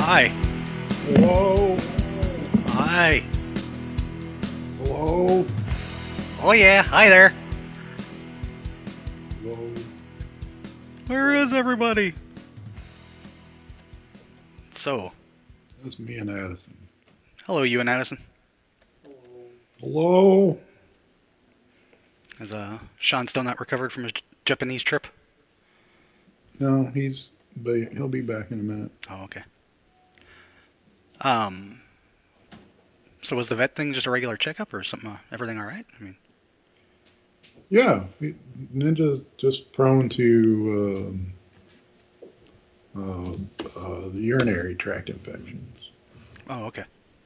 Hi. Hello? Hi. Hello? Oh yeah, hi there. Hello? Where is everybody? So, That's me and Addison. hello you and Addison. Hello? Is Sean still not recovered from his Japanese trip? No, he'll be back in a minute. Oh, okay. Um, so was the vet thing just a regular checkup or something? Everything all right? I mean, Yeah, Ninja's just prone to the urinary tract infections. oh, okay.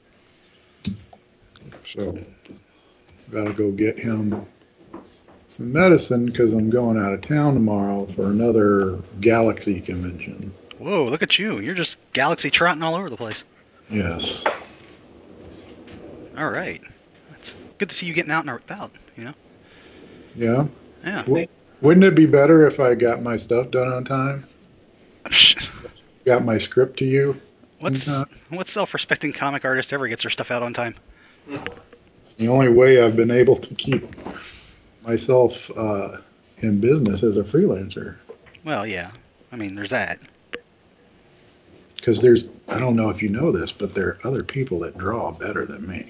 So, gotta go get him some medicine because I'm going out of town tomorrow for another Galaxy convention. Whoa, look at you. You're just galaxy trotting all over the place. Yes. All right. It's good to see you getting out and about, you know? Yeah? Yeah. Wouldn't it be better if I got my stuff done on time? Got my script to you in time? What self-respecting comic artist ever gets their stuff out on time? The only way I've been able to keep myself in business as a freelancer. Well, yeah. I mean, there's that. Because I don't know if you know this, but there are other people that draw better than me.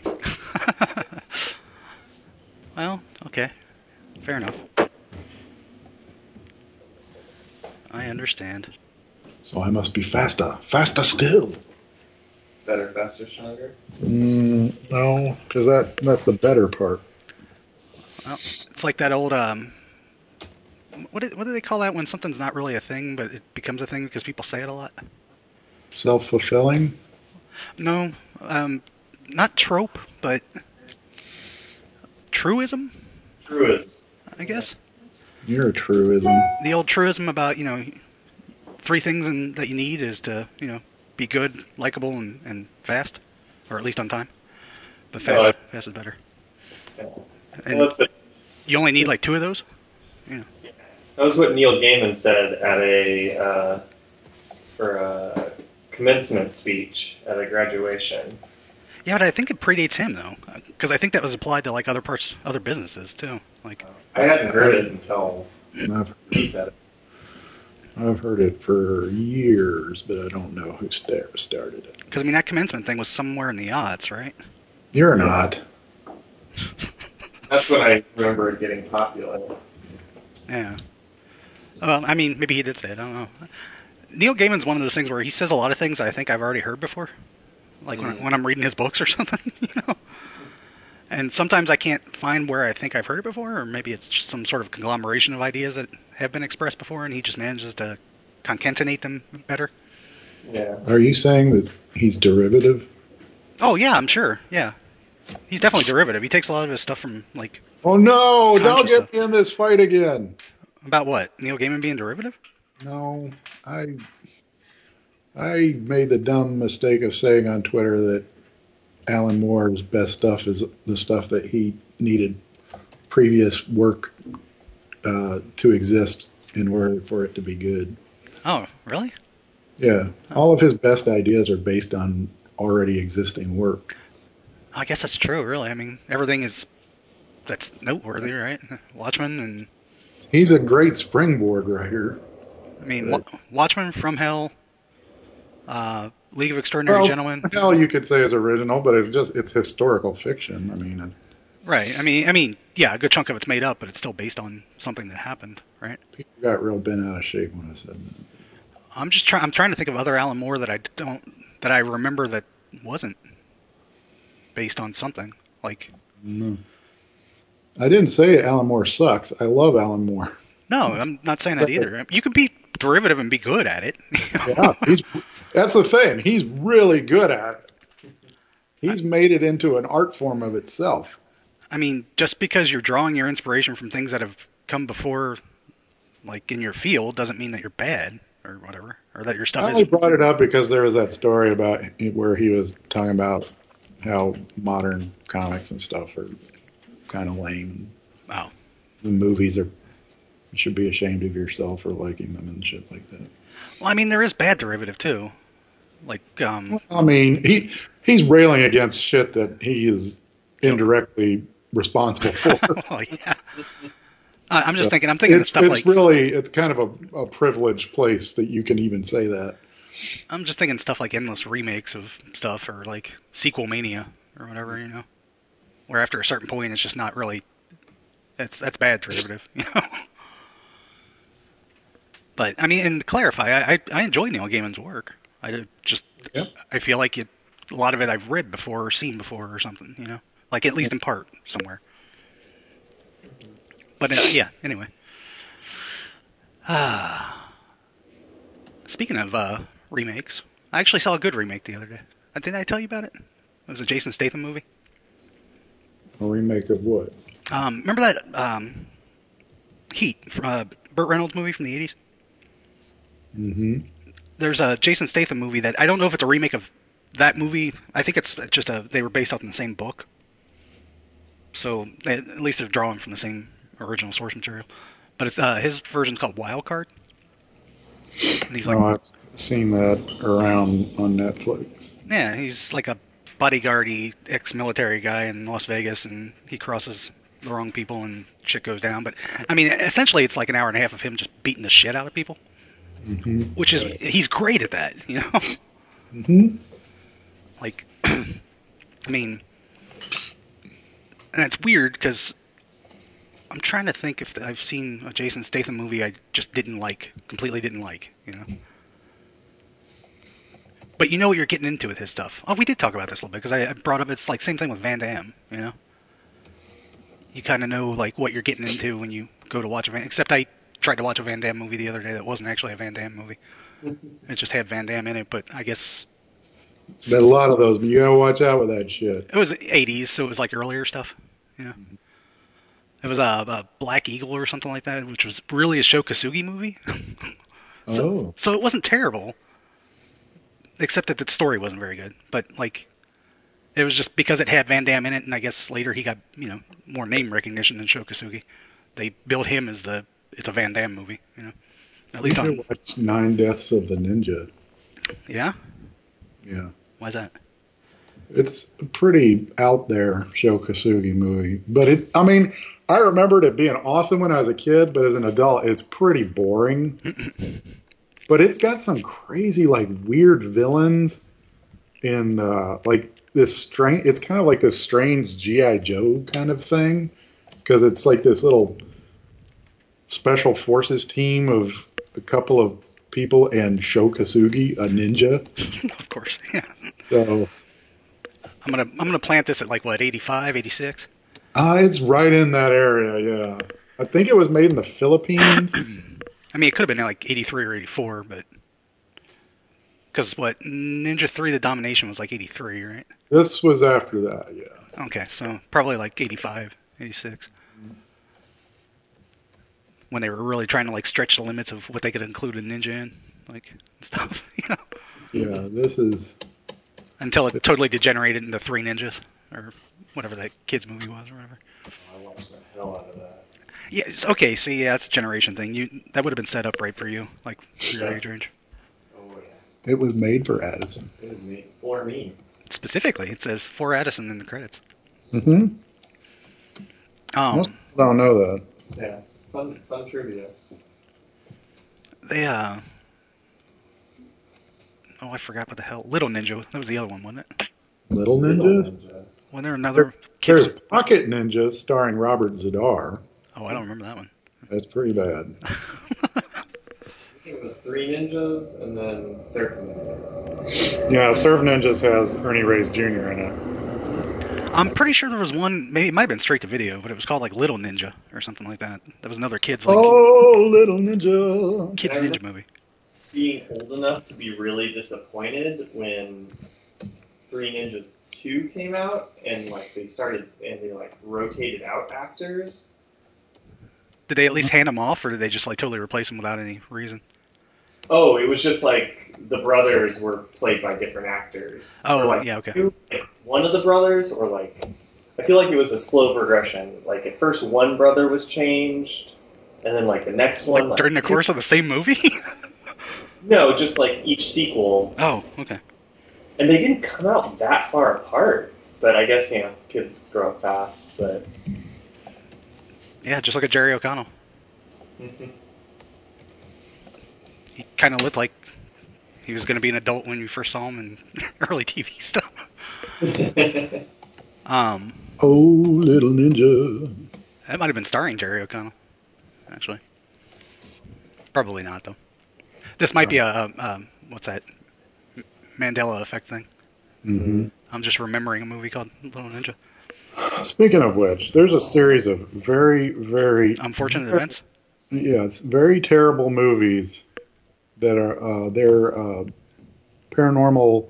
Well, okay. Fair enough. I understand. So I must be faster. Faster still. Better, faster, stronger? No, because that's the better part. Well, it's like that old, what do they call that when something's not really a thing, but it becomes a thing because people say it a lot? Self-fulfilling? No, not trope, but truism, Truism. I guess. You're a truism. The old truism about, three things that you need is to, be good, likable, and fast, or at least on time. But fast is better. Yeah. And Well, you only need like two of those? Yeah. that was what Neil Gaiman said at for a commencement speech at a graduation. Yeah, but I think it predates him though, because I think that was applied to like other businesses too. Like, I hadn't heard it until I've, he said it. I've heard it for years, but I don't know who started it. because I mean that commencement thing was somewhere in the odds, right? You're not. That's when I remember it getting popular. Yeah. Well, I mean, maybe he did say it. I don't know. Neil Gaiman's one of those things where he says a lot of things I think I've already heard before, like when I'm reading his books or something, And sometimes I can't find where I think I've heard it before, or maybe it's just some sort of conglomeration of ideas that have been expressed before, and he just manages to concatenate them better. Yeah. Are you saying that he's derivative? Oh yeah, I'm sure. Yeah, he's definitely derivative. He takes a lot of his stuff from like. Oh no! Don't Conscious get stuff. me in this fight again. About what? Neil Gaiman being derivative? No, I made the dumb mistake of saying on Twitter that Alan Moore's best stuff is the stuff that he needed previous work to exist in order for it to be good. Oh, really? Yeah, all of his best ideas are based on already existing work. I guess that's true, really. I mean, everything that's noteworthy, right? Watchmen and... He's a great springboard writer. I mean, Watchmen, From Hell, League of Extraordinary Gentlemen. Hell, you could say is original, but it's historical fiction. I mean, Right. I mean, yeah, a good chunk of it's made up, but it's still based on something that happened, right? people got real bent out of shape when I said that. I'm trying to think of other Alan Moore that I remember that wasn't based on something. Like, No. I didn't say Alan Moore sucks. I love Alan Moore. no, I'm not saying that either. You can be derivative and be good at it. Yeah, that's the thing. He's really good at it. He's made it into an art form of itself. I mean, just because you're drawing your inspiration from things that have come before, like in your field, doesn't mean that you're bad or whatever, or that your I stuff only is. brought it up because there was that story about where he was talking about how modern comics and stuff are kind of lame. Oh, The movies you should be ashamed of yourself for liking them and shit like that. well, I mean, there is bad derivative too. Like, I mean, he's railing against shit that he is indirectly responsible for. oh yeah. I'm just So thinking. I'm thinking of stuff like. It's kind of a privileged place that you can even say that. I'm just thinking stuff like endless remakes of stuff, or like sequel mania, or whatever, where after a certain point it's just not really. That's bad derivative, But I mean, and to clarify, I enjoy Neil Gaiman's work. I feel like a lot of it I've read before or seen before or something, like at least in part somewhere. But yeah, anyway. Speaking of remakes, I actually saw a good remake the other day. Didn't I tell you about it? It was a Jason Statham movie. A remake of what? Remember that Heat, Burt Reynolds movie from the 80s? Mm-hmm. There's a Jason Statham movie that I don't know if it's a remake of that movie. I think it's just they were based off in the same book. So at least they're drawing from the same original source material. But it's his version's called Wild Card. And he's like, I've seen that around on Netflix. Yeah, he's like a bodyguardy ex-military guy in Las Vegas, and he crosses the wrong people and shit goes down. But I mean, essentially, it's like an hour and a half of him just beating the shit out of people. Mm-hmm. Which is, he's great at that, Mm-hmm. Like, I mean, and it's weird because I'm trying to think if I've seen a Jason Statham movie I just completely didn't like, But you know what you're getting into with his stuff. Oh, we did talk about this a little bit because I brought up, it's like same thing with Van Damme, You kind of know like what you're getting into when you go to watch except I tried to watch a Van Damme movie the other day that wasn't actually a Van Damme movie. It just had Van Damme in it, but I guess... There's a lot of those, but you gotta watch out with that shit. It was 80s, so it was like earlier stuff. It was a Black Eagle or something like that, which was really a Sho Kosugi movie. So it wasn't terrible, except that the story wasn't very good. But like, it was just because it had Van Damme in it, and I guess later he got more name recognition than Sho Kosugi. They billed him as it's a Van Damme movie, At least on watch 9 Deaths of the Ninja. Yeah. Yeah. Why's that? It's a pretty out there Sho Kosugi movie, but I remembered it being awesome when I was a kid, but as an adult, it's pretty boring. But it's got some crazy, like, weird villains in, like, this strange... It's kind of like this strange G.I. Joe kind of thing, because it's like this little special forces team of a couple of people and Sho Kosugi, a ninja. Of course, yeah. So... I'm gonna plant this at like what, 85, 86? It's right in that area, yeah. I think it was made in the Philippines. I mean, it could have been like 83 or 84, but because Ninja 3: The Domination was like 83, right? This was after that, yeah. Okay, so probably like 85, 86. When they were really trying to like stretch the limits of what they could include a ninja in, like stuff, Yeah, this is... Until it totally degenerated into Three Ninjas, or whatever that kid's movie was, or whatever. I watched the hell out of that. Yeah, okay, see, yeah, that's a generation thing. That would have been set up right for you, like for your age range. Oh, yeah. It was made for Addison. It was me. For me. Specifically, it says for Addison in the credits. Mm-hmm. Most people don't know that. Yeah. Fun trivia. They, oh, I forgot what the hell. Little Ninja. That was the other one, wasn't it? Little Ninja? Wasn't there another... There's Pocket Ninja starring Robert Zadar. Oh, I don't remember that one. That's pretty bad. I think it was Three Ninjas and then Surf Ninja. Yeah, Surf Ninjas has Ernie Reyes Jr. in it. I'm pretty sure there was one, maybe it might have been straight to video, but it was called like Little Ninja or something like that. That was another kid's like... Oh, Little Ninja! Kids Ninja movie. Being old enough to be really disappointed when Three Ninjas 2 came out and they rotated out actors. Did they at least hand them off, or did they just like totally replace them without any reason? Oh, it was just like the brothers were played by different actors. Oh, yeah, okay. One of the brothers, or like, I feel like it was a slow progression. Like at first one brother was changed, and then like the next one. During the course of the same movie? No, just like each sequel. Oh, okay. And they didn't come out that far apart. But I guess, kids grow up fast. But Yeah, just look at Jerry O'Connell. He kind of looked like he was going to be an adult when you first saw him in early TV stuff. Oh, little ninja. That might have been starring Jerry O'Connell, actually. Probably not, though. This might be a what's that? Mandela effect thing. Mm-hmm. I'm just remembering a movie called Little Ninja. Speaking of which, there's a series of very, very Unfortunate events. Yeah, it's very terrible movies that are they're paranormal.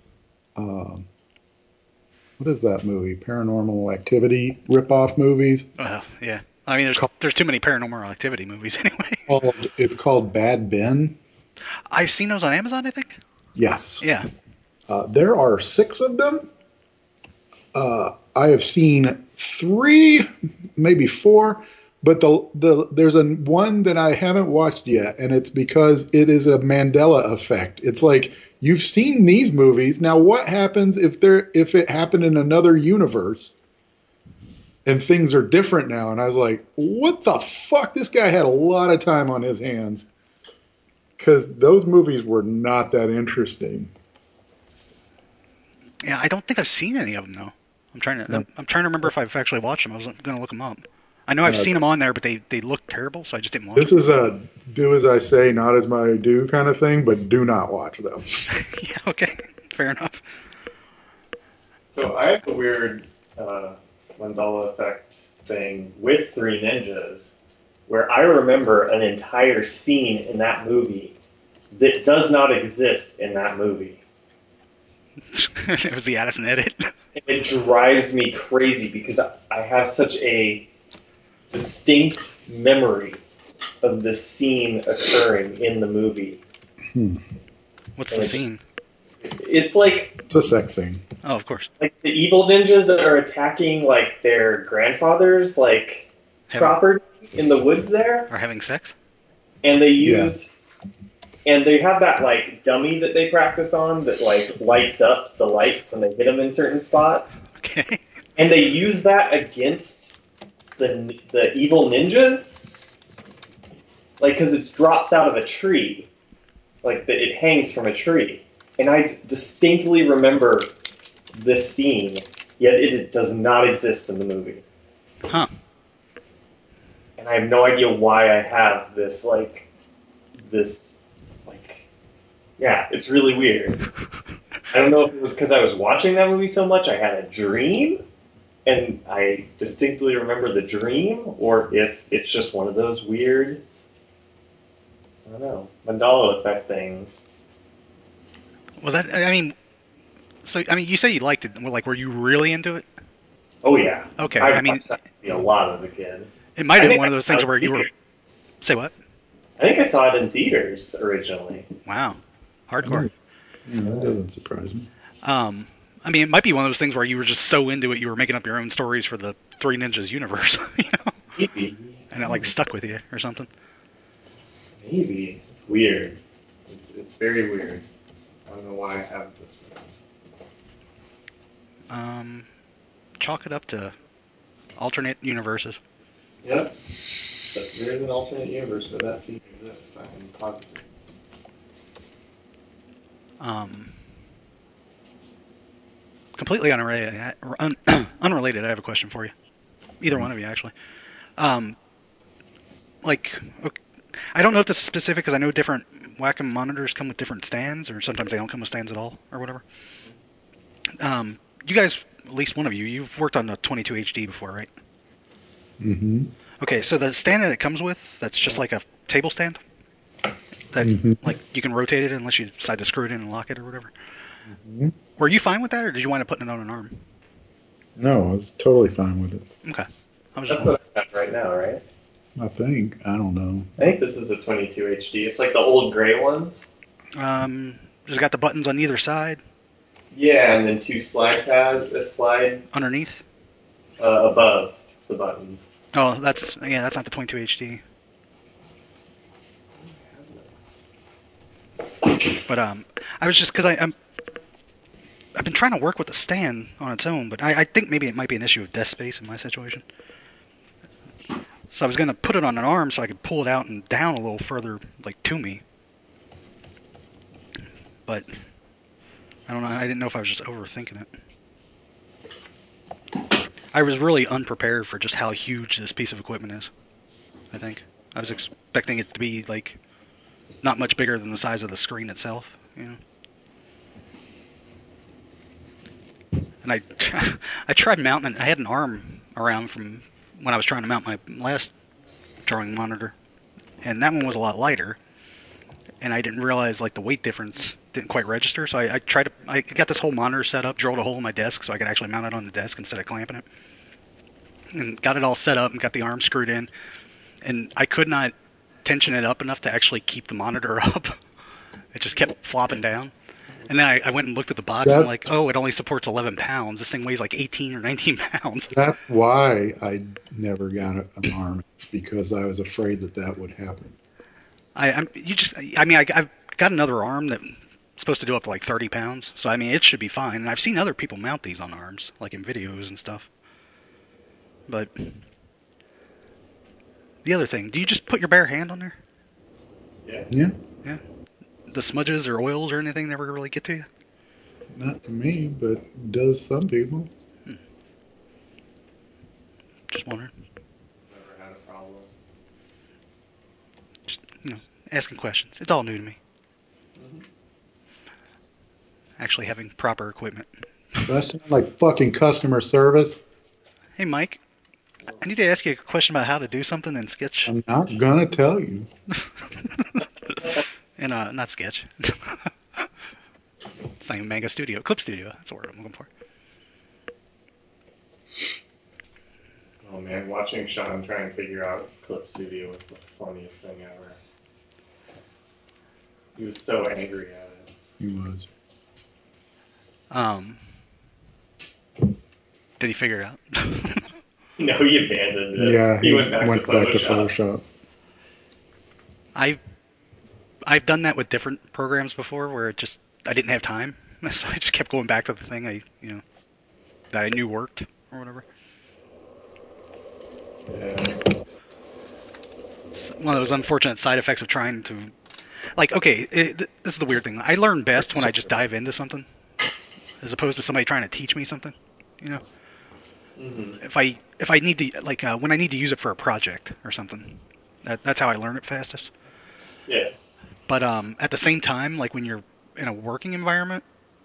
What is that movie? Paranormal Activity ripoff movies. Yeah. I mean, there's too many Paranormal Activity movies anyway. It's called Bad Ben. I've seen those on Amazon, I think. Yes. Yeah. There are 6 of them. I have seen 3, maybe 4, but there's one that I haven't watched yet, and it's because it is a Mandela effect. It's like, you've seen these movies. Now, what happens if it happened in another universe and things are different now? And I was like, what the fuck? This guy had a lot of time on his hands, because those movies were not that interesting. Yeah, I don't think I've seen any of them though. I'm trying to remember if I've actually watched them. I was going to look them up. I know I've seen them on there, but they look terrible, so I just didn't watch them. This is a do as I say, not as I do kind of thing, but do not watch them. Yeah, okay. Fair enough. So I have a weird Mandela effect thing with Three Ninjas, where I remember an entire scene in that movie that does not exist in that movie. It was the Addison edit. It drives me crazy because I have such a distinct memory of this scene occurring in the movie. What's the scene? It's like... It's a sex scene. Oh, of course. Like the evil ninjas are attacking like their grandfather's property in the woods there. Or having sex? And they use... And they have that like dummy that they practice on that like lights up the lights when they hit them in certain spots. Okay. And they use that against the evil ninjas, like because it drops out of a tree, like it hangs from a tree. And I distinctly remember this scene, yet it does not exist in the movie. Huh. And I have no idea why I have this yeah, it's really weird. I don't know if it was because I was watching that movie so much I had a dream, and I distinctly remember the dream, or if it's just one of those weird, I don't know, Mandela effect things. Was that, you say you liked it. Like, were you really into it? Oh, yeah. Okay, I watched that movie a lot as a kid. It might have been one of those things where you were... Say what? I think I saw it in theaters originally. Wow. Hardcore. Yeah, that doesn't surprise me. It might be one of those things where you were just so into it you were making up your own stories for the Three Ninjas universe, Maybe. And it stuck with you or something. Maybe. It's weird. It's very weird. I don't know why I have this one. Chalk it up to alternate universes. Yep. So there is an alternate universe where that scene exists. I'm positive. Completely unrelated, I have a question for you. Either one of you, actually. Okay, I don't know if this is specific because I know different Wacom monitors come with different stands, or sometimes they don't come with stands at all, or whatever. You guys, at least one of you, you've worked on the 22 HD before, right? Mm-hmm. Okay, so the stand that it comes with, that's just like a table stand? That, you can rotate it unless you decide to screw it in and lock it or whatever? Mm-hmm. Were you fine with that, or did you wind up putting it on an arm? No, I was totally fine with it. Okay. That's what I have right now, right? I think. I don't know. I think this is a 22 HD. It's like the old gray ones. Just got the buttons on either side. Yeah, and then 2 slide pads, a slide Underneath? above the buttons. Oh, that's not the 22 HD. But I was just because I've been trying to work with the stand on its own, but I think maybe it might be an issue of desk space in my situation. So I was going to put it on an arm so I could pull it out and down a little further, like, to me. But I don't know. I didn't know if I was just overthinking it. I was really unprepared for just how huge this piece of equipment is, I think. I was expecting it to be, like, not much bigger than the size of the screen itself, you know. And I tried mounting it. I had an arm around from when I was trying to mount my last drawing monitor, and that one was a lot lighter, and I didn't realize, like, the weight difference didn't quite register, so I got this whole monitor set up, drilled a hole in my desk so I could actually mount it on the desk instead of clamping it, and got it all set up and got the arm screwed in, and I could not tension it up enough to actually keep the monitor up. It just kept flopping down. And then I went and looked at the box, and I'm like, oh, it only supports 11 pounds. This thing weighs like 18 or 19 pounds. That's why I never got an arm. It's because I was afraid that would happen. I've got another arm that's supposed to do up to like 30 pounds. So, I mean, it should be fine. And I've seen other people mount these on arms, like in videos and stuff. But the other thing, do you just put your bare hand on there? Yeah. Yeah. The smudges or oils or anything never really get to you? Not to me, but does some people. Just wondering. Never had a problem. Just, asking questions. It's all new to me. Mm-hmm. Actually having proper equipment. That sounds like fucking customer service. Hey, Mike. I need to ask you a question about how to do something in Sketch. I'm not gonna tell you. And not Sketch. It's not even Manga Studio. Clip Studio. That's the word I'm looking for. Oh man, watching Sean try and figure out Clip Studio was the funniest thing ever. He was so angry at it. He was. Did he figure it out? No, he abandoned it. Yeah, he went back to Photoshop. I've done that with different programs before where I didn't have time, so I just kept going back to the thing that I knew worked or whatever. Yeah. It's one of those unfortunate side effects of trying to, like, okay, this is the weird thing. I learn best when I just dive into something, as opposed to somebody trying to teach me something, Mm-hmm. If I need to, like, when I need to use it for a project or something, that's how I learn it fastest. Yeah. But at the same time, like when you're in a working environment,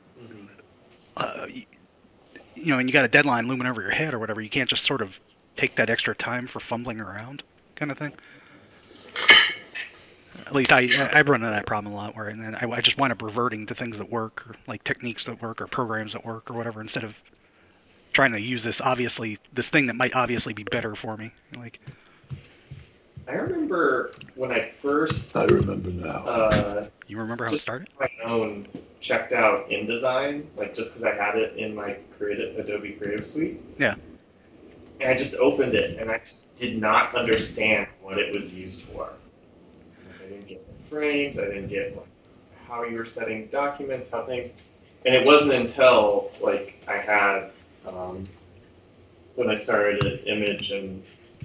and you got a deadline looming over your head or whatever, you can't just sort of take that extra time for fumbling around, kind of thing. At least I run into that problem a lot, where and then I just wind up reverting to things that work, or like techniques that work, or programs that work, or whatever, instead of trying to use this thing that might obviously be better for me. Like, I remember when I first. I remember now. you remember how it started? My own checked out InDesign, like just because I had it in my Adobe Creative Suite. Yeah. And I just opened it, and I just did not understand what it was used for. Like, I didn't get the frames. I didn't get how you were setting documents, how things. And it wasn't until I had when I started at Image and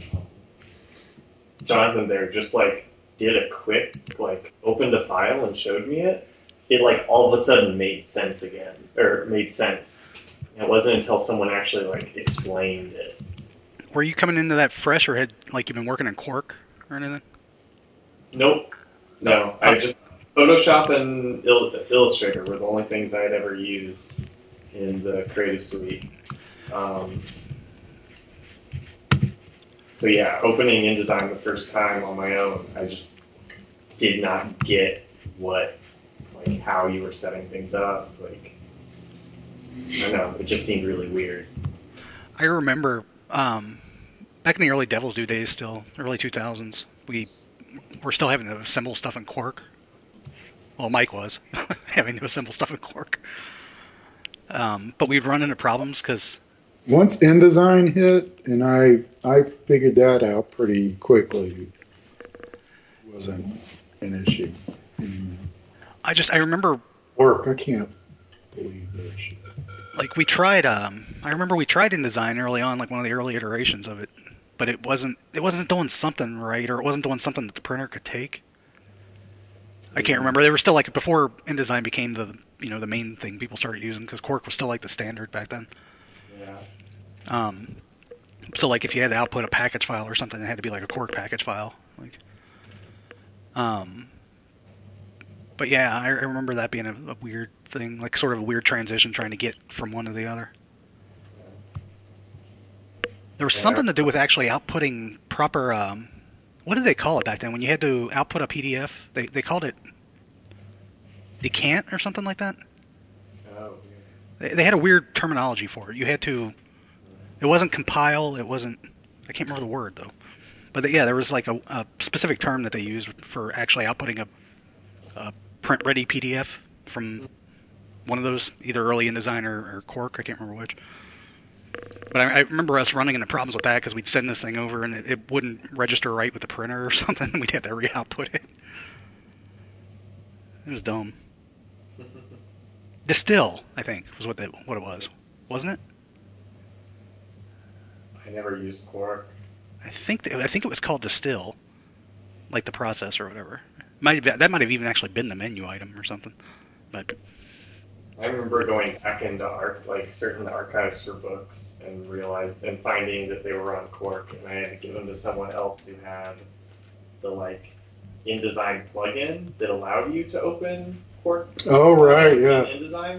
Jonathan there just did a quick opened a file and showed me it. It all of a sudden made sense again, or made sense. And it wasn't until someone actually explained it. Were you coming into that fresh, or had you been working in Quark or anything? Nope. No, I just Photoshop and Illustrator were the only things I had ever used in the Creative Suite. So yeah, opening InDesign the first time on my own, I just did not get how you were setting things up. I don't know, it just seemed really weird. I remember back in the early Devil's Due days, still early 2000s, we were still having to assemble stuff in Quark. Well, Mike was having to assemble stuff in Quark. But we'd run into problems because once InDesign hit, and I figured that out pretty quickly, it wasn't an issue. I remember work. I can't believe this shit. Like we tried, I remember we tried InDesign early on, like one of the early iterations of it, but it wasn't doing something right, or it wasn't doing something that the printer could take. I can't remember. They were still like before InDesign became the main thing people started using, because Quark was still like the standard back then. Yeah. So like if you had to output a package file or something, it had to be like a Quark package file. Like, but yeah, I remember that being a weird thing, like sort of a weird transition trying to get from one to the other. There was something to do with actually outputting proper. What did they call it back then? When you had to output a PDF, they called it decant or something like that. Oh. They had a weird terminology for it. You had to. It wasn't compile. It wasn't. I can't remember the word though. But yeah, there was like a specific term that they used for actually outputting a print-ready PDF from one of those, either early InDesign or Quark. I can't remember which. But I remember us running into problems with that because we'd send this thing over and it wouldn't register right with the printer or something. We'd have to re-output it. It was dumb. Distill, I think, was what it was. Wasn't it? I never used Quark. I think it was called Distill, like the process or whatever. That might have even actually been the menu item or something. But I remember going back into certain archives for books and finding that they were on Quark, and I had to give them to someone else who had the InDesign plugin that allowed you to open Quark. Oh right, yeah. InDesign.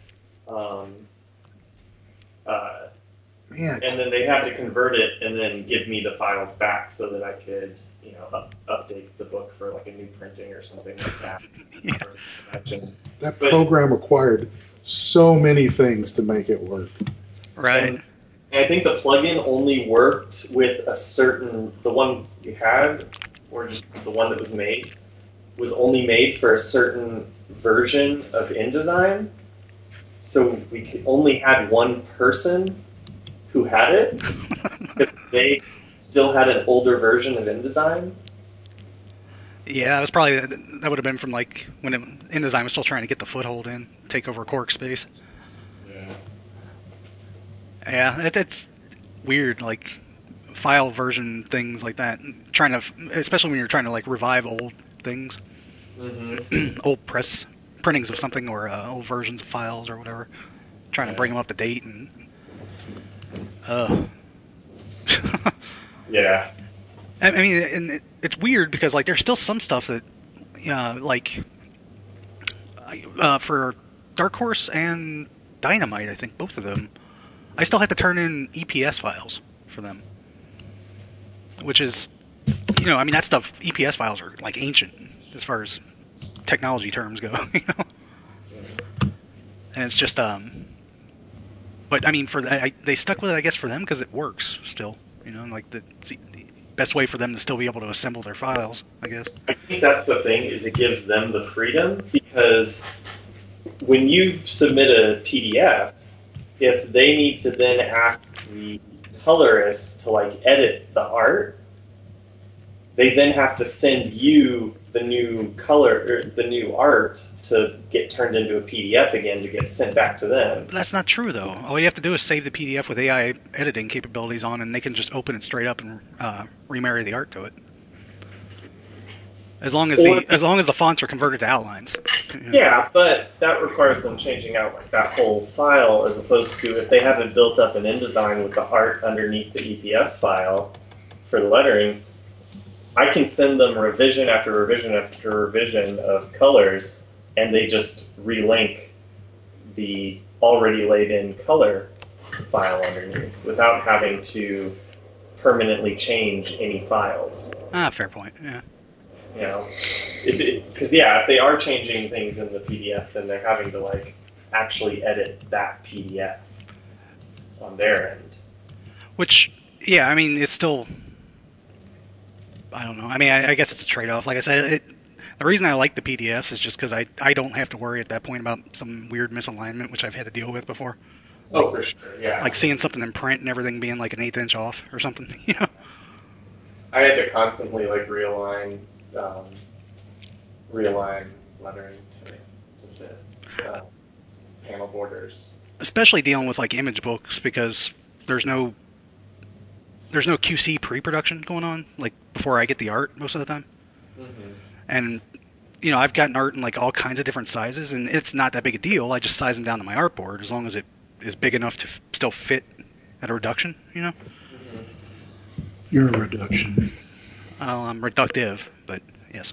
Man. And then they had to convert it and then give me the files back so that I could, update the book for like a new printing or something like that. Yeah. That program required so many things to make it work. Right. And I think the plugin only worked with the one you had, or just the one that was made, was only made for a certain version of InDesign. So we only had one person who had it, because they still had an older version of InDesign. Yeah, that would have been from like when InDesign was still trying to get the foothold in, take over Quark space. Yeah. Yeah, it's weird, like file version things like that. Especially when you're trying to like revive old things, old press printings of something or old versions of files or whatever, trying to bring them up to date and. Yeah. I mean, and it's weird because like there's still some stuff that, for Dark Horse and Dynamite, I think both of them, I still have to turn in EPS files for them, which is, that stuff. EPS files are like ancient as far as technology terms go, and it's just But I mean, they stuck with it, I guess, for them because it works still. Like the best way for them to still be able to assemble their files, I guess. I think that's the thing, is it gives them the freedom, because when you submit a PDF, if they need to then ask the colorist to edit the art, they then have to send you the new color or the new art to get turned into a PDF again to get sent back to them. That's not true, though. All you have to do is save the PDF with AI editing capabilities on, and they can just open it straight up and remarry the art to it. As long as the fonts are converted to outlines. Yeah, but that requires them changing out that whole file, as opposed to if they haven't built up an InDesign with the art underneath the EPS file for the lettering. I can send them revision after revision after revision of colors, and they just relink the already laid in color file underneath without having to permanently change any files. Fair point, yeah. Because if they are changing things in the PDF, then they're having to actually edit that PDF on their end. Which, yeah, I mean, it's still, I don't know. I mean, I guess it's a trade-off. Like I said, the reason I like the PDFs is just because I don't have to worry at that point about some weird misalignment, which I've had to deal with before. Oh, for sure, yeah. Like seeing something in print and everything being like an 1/8 inch off or something, I had to constantly realign lettering to fit panel borders. especially dealing with like image books because there's no QC pre-production going on like before I get the art most of the time. Mm-hmm. And I've gotten art in like all kinds of different sizes, and it's not that big a deal. I just size them down to my artboard as long as it is big enough to still fit at a reduction. Mm-hmm. You're a reduction. I'm reductive, but yes.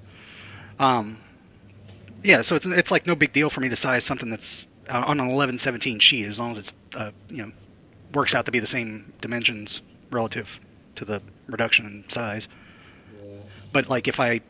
Yeah, so it's like no big deal for me to size something that's on an 11/17 sheet as long as it's works out to be the same dimensions relative to the reduction in size. Yeah. But like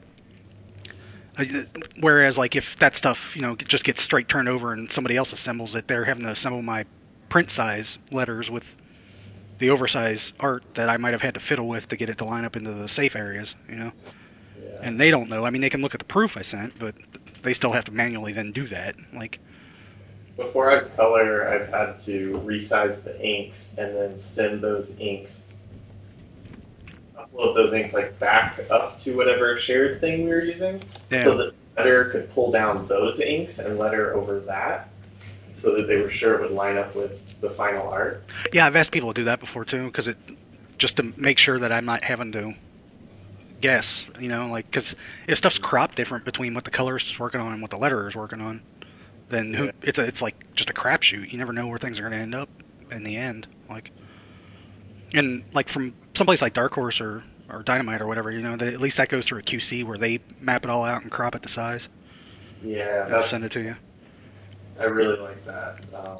whereas like if that stuff just gets straight turned over and somebody else assembles it, they're having to assemble my print size letters with the oversized art that I might have had to fiddle with to get it to line up into the safe areas, Yeah. And they don't know. I mean, they can look at the proof I sent, but they still have to manually then do that. Like, Before I color, I've had to resize the inks and then send those inks, upload those inks like back up to whatever shared thing we were using, so that the letter could pull down those inks and letter over that, so that they were sure it would line up with the final art. Yeah, I've asked people to do that before too, because just to make sure that I'm not having to guess, like because if stuff's cropped different between what the colorist is working on and what the letterer is working on, then it's like just a crapshoot. You never know where things are going to end up in the end. Like, and like from someplace like Dark Horse or Dynamite or whatever, at least that goes through a QC where they map it all out and crop it to size. Yeah, And send it to you. I really like that.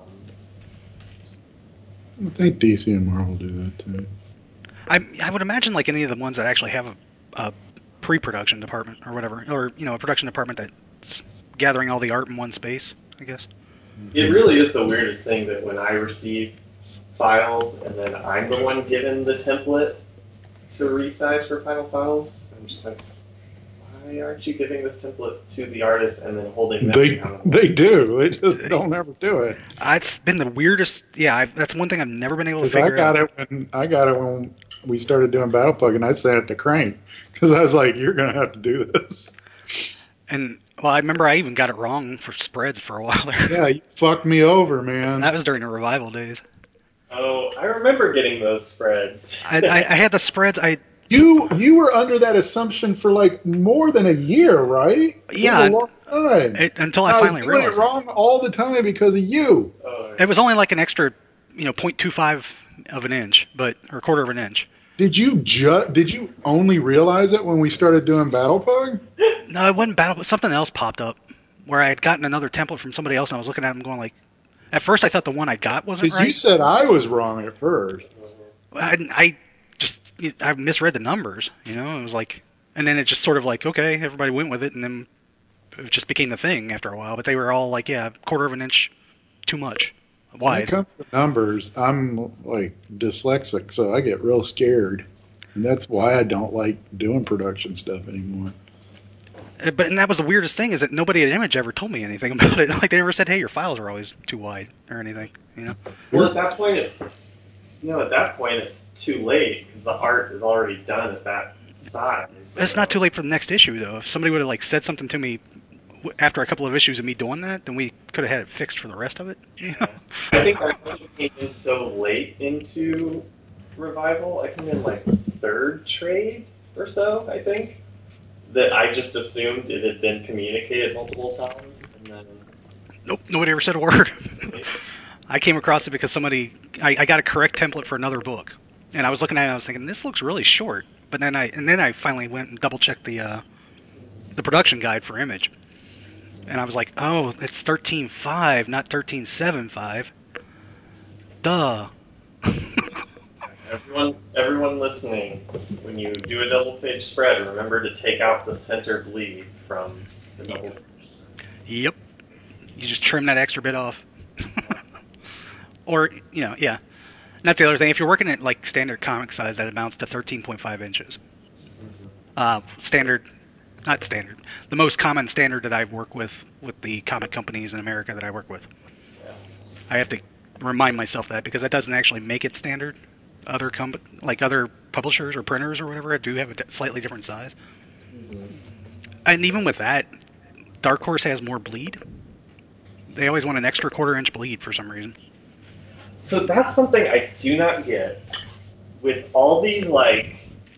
I think DC and Marvel do that too. I would imagine like any of the ones that actually have a pre-production department or whatever, or a production department that's gathering all the art in one space, I guess. It really is the weirdest thing that when I receive files and then I'm the one given the template to resize for final files, I'm just like, why aren't you giving this template to the artist and then holding them accountable? They do. They just don't ever do it. It's been the weirdest. Yeah, that's one thing I've never been able to figure out. I got it when we started doing Battle Plug, and I sent it to Crank because I was like, "You're gonna have to do this." And I remember I even got it wrong for spreads for a while there. Yeah, you fucked me over, man. That was during the revival days. Oh, I remember getting those spreads. I had the spreads. You were under that assumption for like more than a year, right? Yeah, it was a long time. Until I finally was realized doing it wrong all the time because of you. It was only like an extra, 0.25 of an inch, or quarter of an inch. Did you only realize it when we started doing Battle Pug? No, it wasn't Battle, but something else popped up where I had gotten another template from somebody else, and I was looking at them going like, at first I thought the one I got wasn't right. You said I was wrong at first. I misread the numbers, It was like, and then it just sort of like, okay, everybody went with it, and then it just became the thing after a while. But they were all like, yeah, quarter of an inch too much wide. When it comes to numbers, I'm like dyslexic, so I get real scared. And that's why I don't like doing production stuff anymore. And that was the weirdest thing, is that nobody at Image ever told me anything about it. Like, they never said, hey, your files are always too wide or anything, Well, at that point, it's too late because the art is already done at that size. It's not too late for the next issue, though. If somebody would have like said something to me after a couple of issues of me doing that, then we could have had it fixed for the rest of it. I think I also came in so late into Revival. I came in like third trade or so, I think, that I just assumed it had been communicated multiple times, and then Nope, nobody ever said a word. I came across it because I got a correct template for another book, and I was looking at it and I was thinking, this looks really short. But then I finally went and double checked the production guide for Image, and I was like, oh, it's 13.5, not 13.75. Duh. Everyone listening, when you do a double page spread, remember to take out the center bleed from the double page. Yep. You just trim that extra bit off. Or, yeah. And that's the other thing. If you're working at like standard comic size, that amounts to 13.5 inches. Not standard. The most common standard that I've worked with the comic companies in America that I work with. Yeah. I have to remind myself that because that doesn't actually make it standard. Other publishers or printers or whatever do have a slightly different size. Mm-hmm. And even with that, Dark Horse has more bleed. They always want an extra quarter-inch bleed for some reason. So that's something I do not get with all these like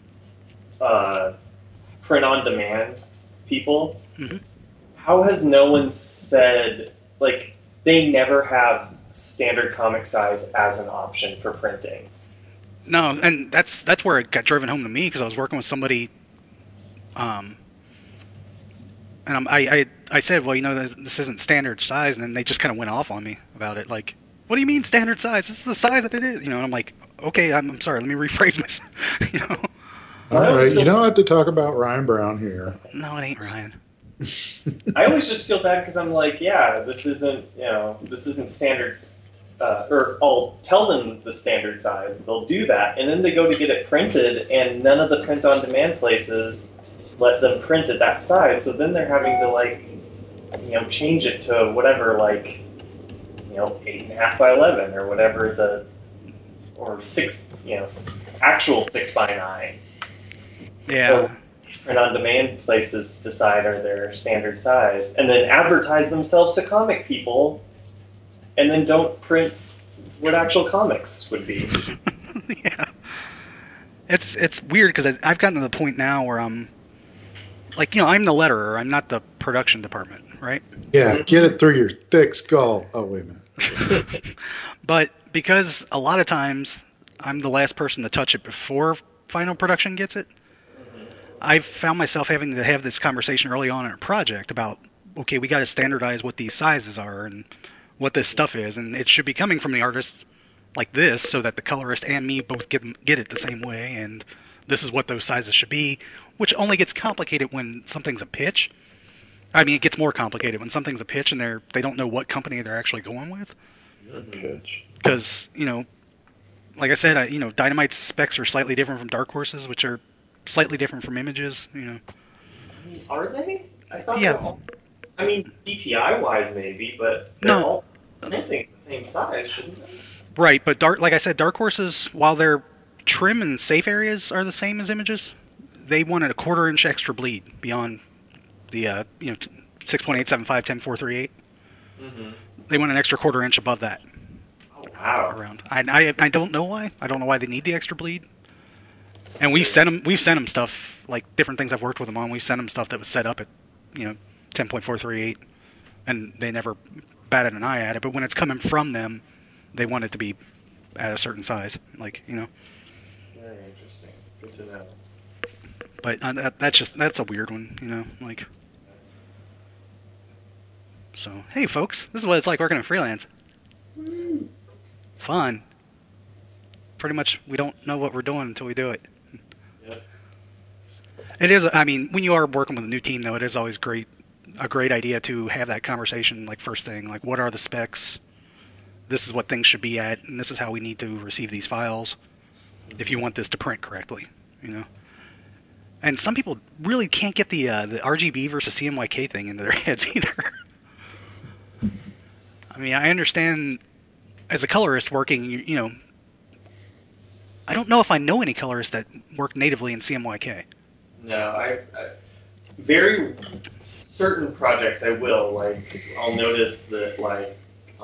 print on demand people. Mhm. How has no one said like they never have standard comic size as an option for printing? No, and that's where it got driven home to me because I was working with somebody, and I said, well, this isn't standard size, and then they just kind of went off on me about it, like, what do you mean standard size? This is the size that it is, and I'm like, okay, I'm sorry, let me rephrase myself, All right, you don't have to talk about Ryan Brown here. No, it ain't Ryan. I always just feel bad because I'm like, yeah, this isn't standard. Or I'll tell them the standard size. They'll do that, and then they go to get it printed, and none of the print-on-demand places let them print at that size. So then they're having to change it to whatever, 8.5 by 11 or whatever or 6, actual 6 by 9. Yeah. So these print-on-demand places decide are their standard size, and then advertise themselves to comic people. And then don't print what actual comics would be. Yeah, it's weird because I've gotten to the point now where I'm like, I'm the letterer, I'm not the production department, right? Yeah, get it through your thick skull. Oh, wait a minute. But because a lot of times I'm the last person to touch it before final production gets it, I've found myself having to have this conversation early on in a project about, okay, we got to standardize what these sizes are and what this stuff is, and it should be coming from the artist like this so that the colorist and me both get it the same way, and this is what those sizes should be, which only gets complicated when something's a pitch. I mean, it gets more complicated when something's a pitch and they don't know what company they're actually going with. Pitch. Because, like I said, Dynamite's specs are slightly different from Dark Horse's, which are slightly different from Image's, Are they? I thought Yeah. they were all, DPI-wise maybe, but they're No. all printing the same size, shouldn't they? Right, but like I said, Dark Horses, while their trim and safe areas are the same as Images, they wanted a 1/4 inch extra bleed beyond the 6.875 10.438. Mm-hmm. They want an extra 1/4 inch above that Oh, wow. around. I don't know why. I don't know why they need the extra bleed. And we've sent them stuff like different things I've worked with them on. We've sent them stuff that was set up at 10.438, and they never batted an eye at it. But when it's coming from them, they want it to be at a certain size, Very interesting. Good to know. But that's a weird one, like. So hey, folks, this is what it's like working in freelance. Fun. Pretty much, we don't know what we're doing until we do it. Yep. It is. I mean, when you are working with a new team, though, it is always a great idea to have that conversation, like first thing, like what are the specs? This is what things should be at, and this is how we need to receive these files if you want this to print correctly, And some people really can't get the RGB versus CMYK thing into their heads either. I mean, I understand as a colorist working, I don't know if I know any colorists that work natively in CMYK. No, I very certain projects I will, like, I'll notice that, like,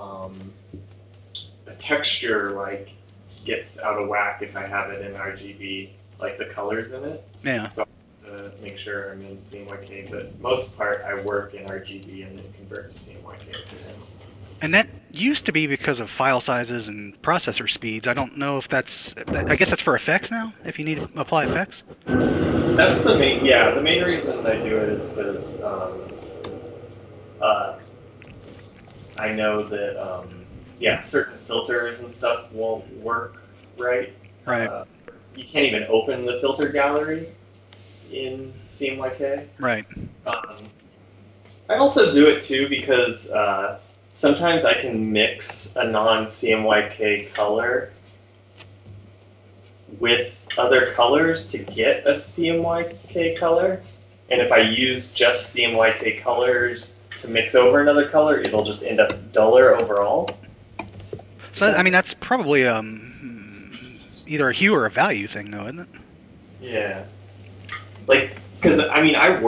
a texture, gets out of whack if I have it in RGB, like the colors in it. Yeah. So I have to make sure I'm in CMYK, but most part I work in RGB and then convert to CMYK. And that used to be because of file sizes and processor speeds. I don't know if I guess that's for effects now, if you need to apply effects. That's the main reason I do it is because I know that certain filters and stuff won't work right. Right. You can't even open the filter gallery in CMYK. Right. I also do it too because sometimes I can mix a non-CMYK color with other colors to get a CMYK color. And if I use just CMYK colors to mix over another color, it'll just end up duller overall. So, I mean, that's probably either a hue or a value thing, though, isn't it? Yeah. Because,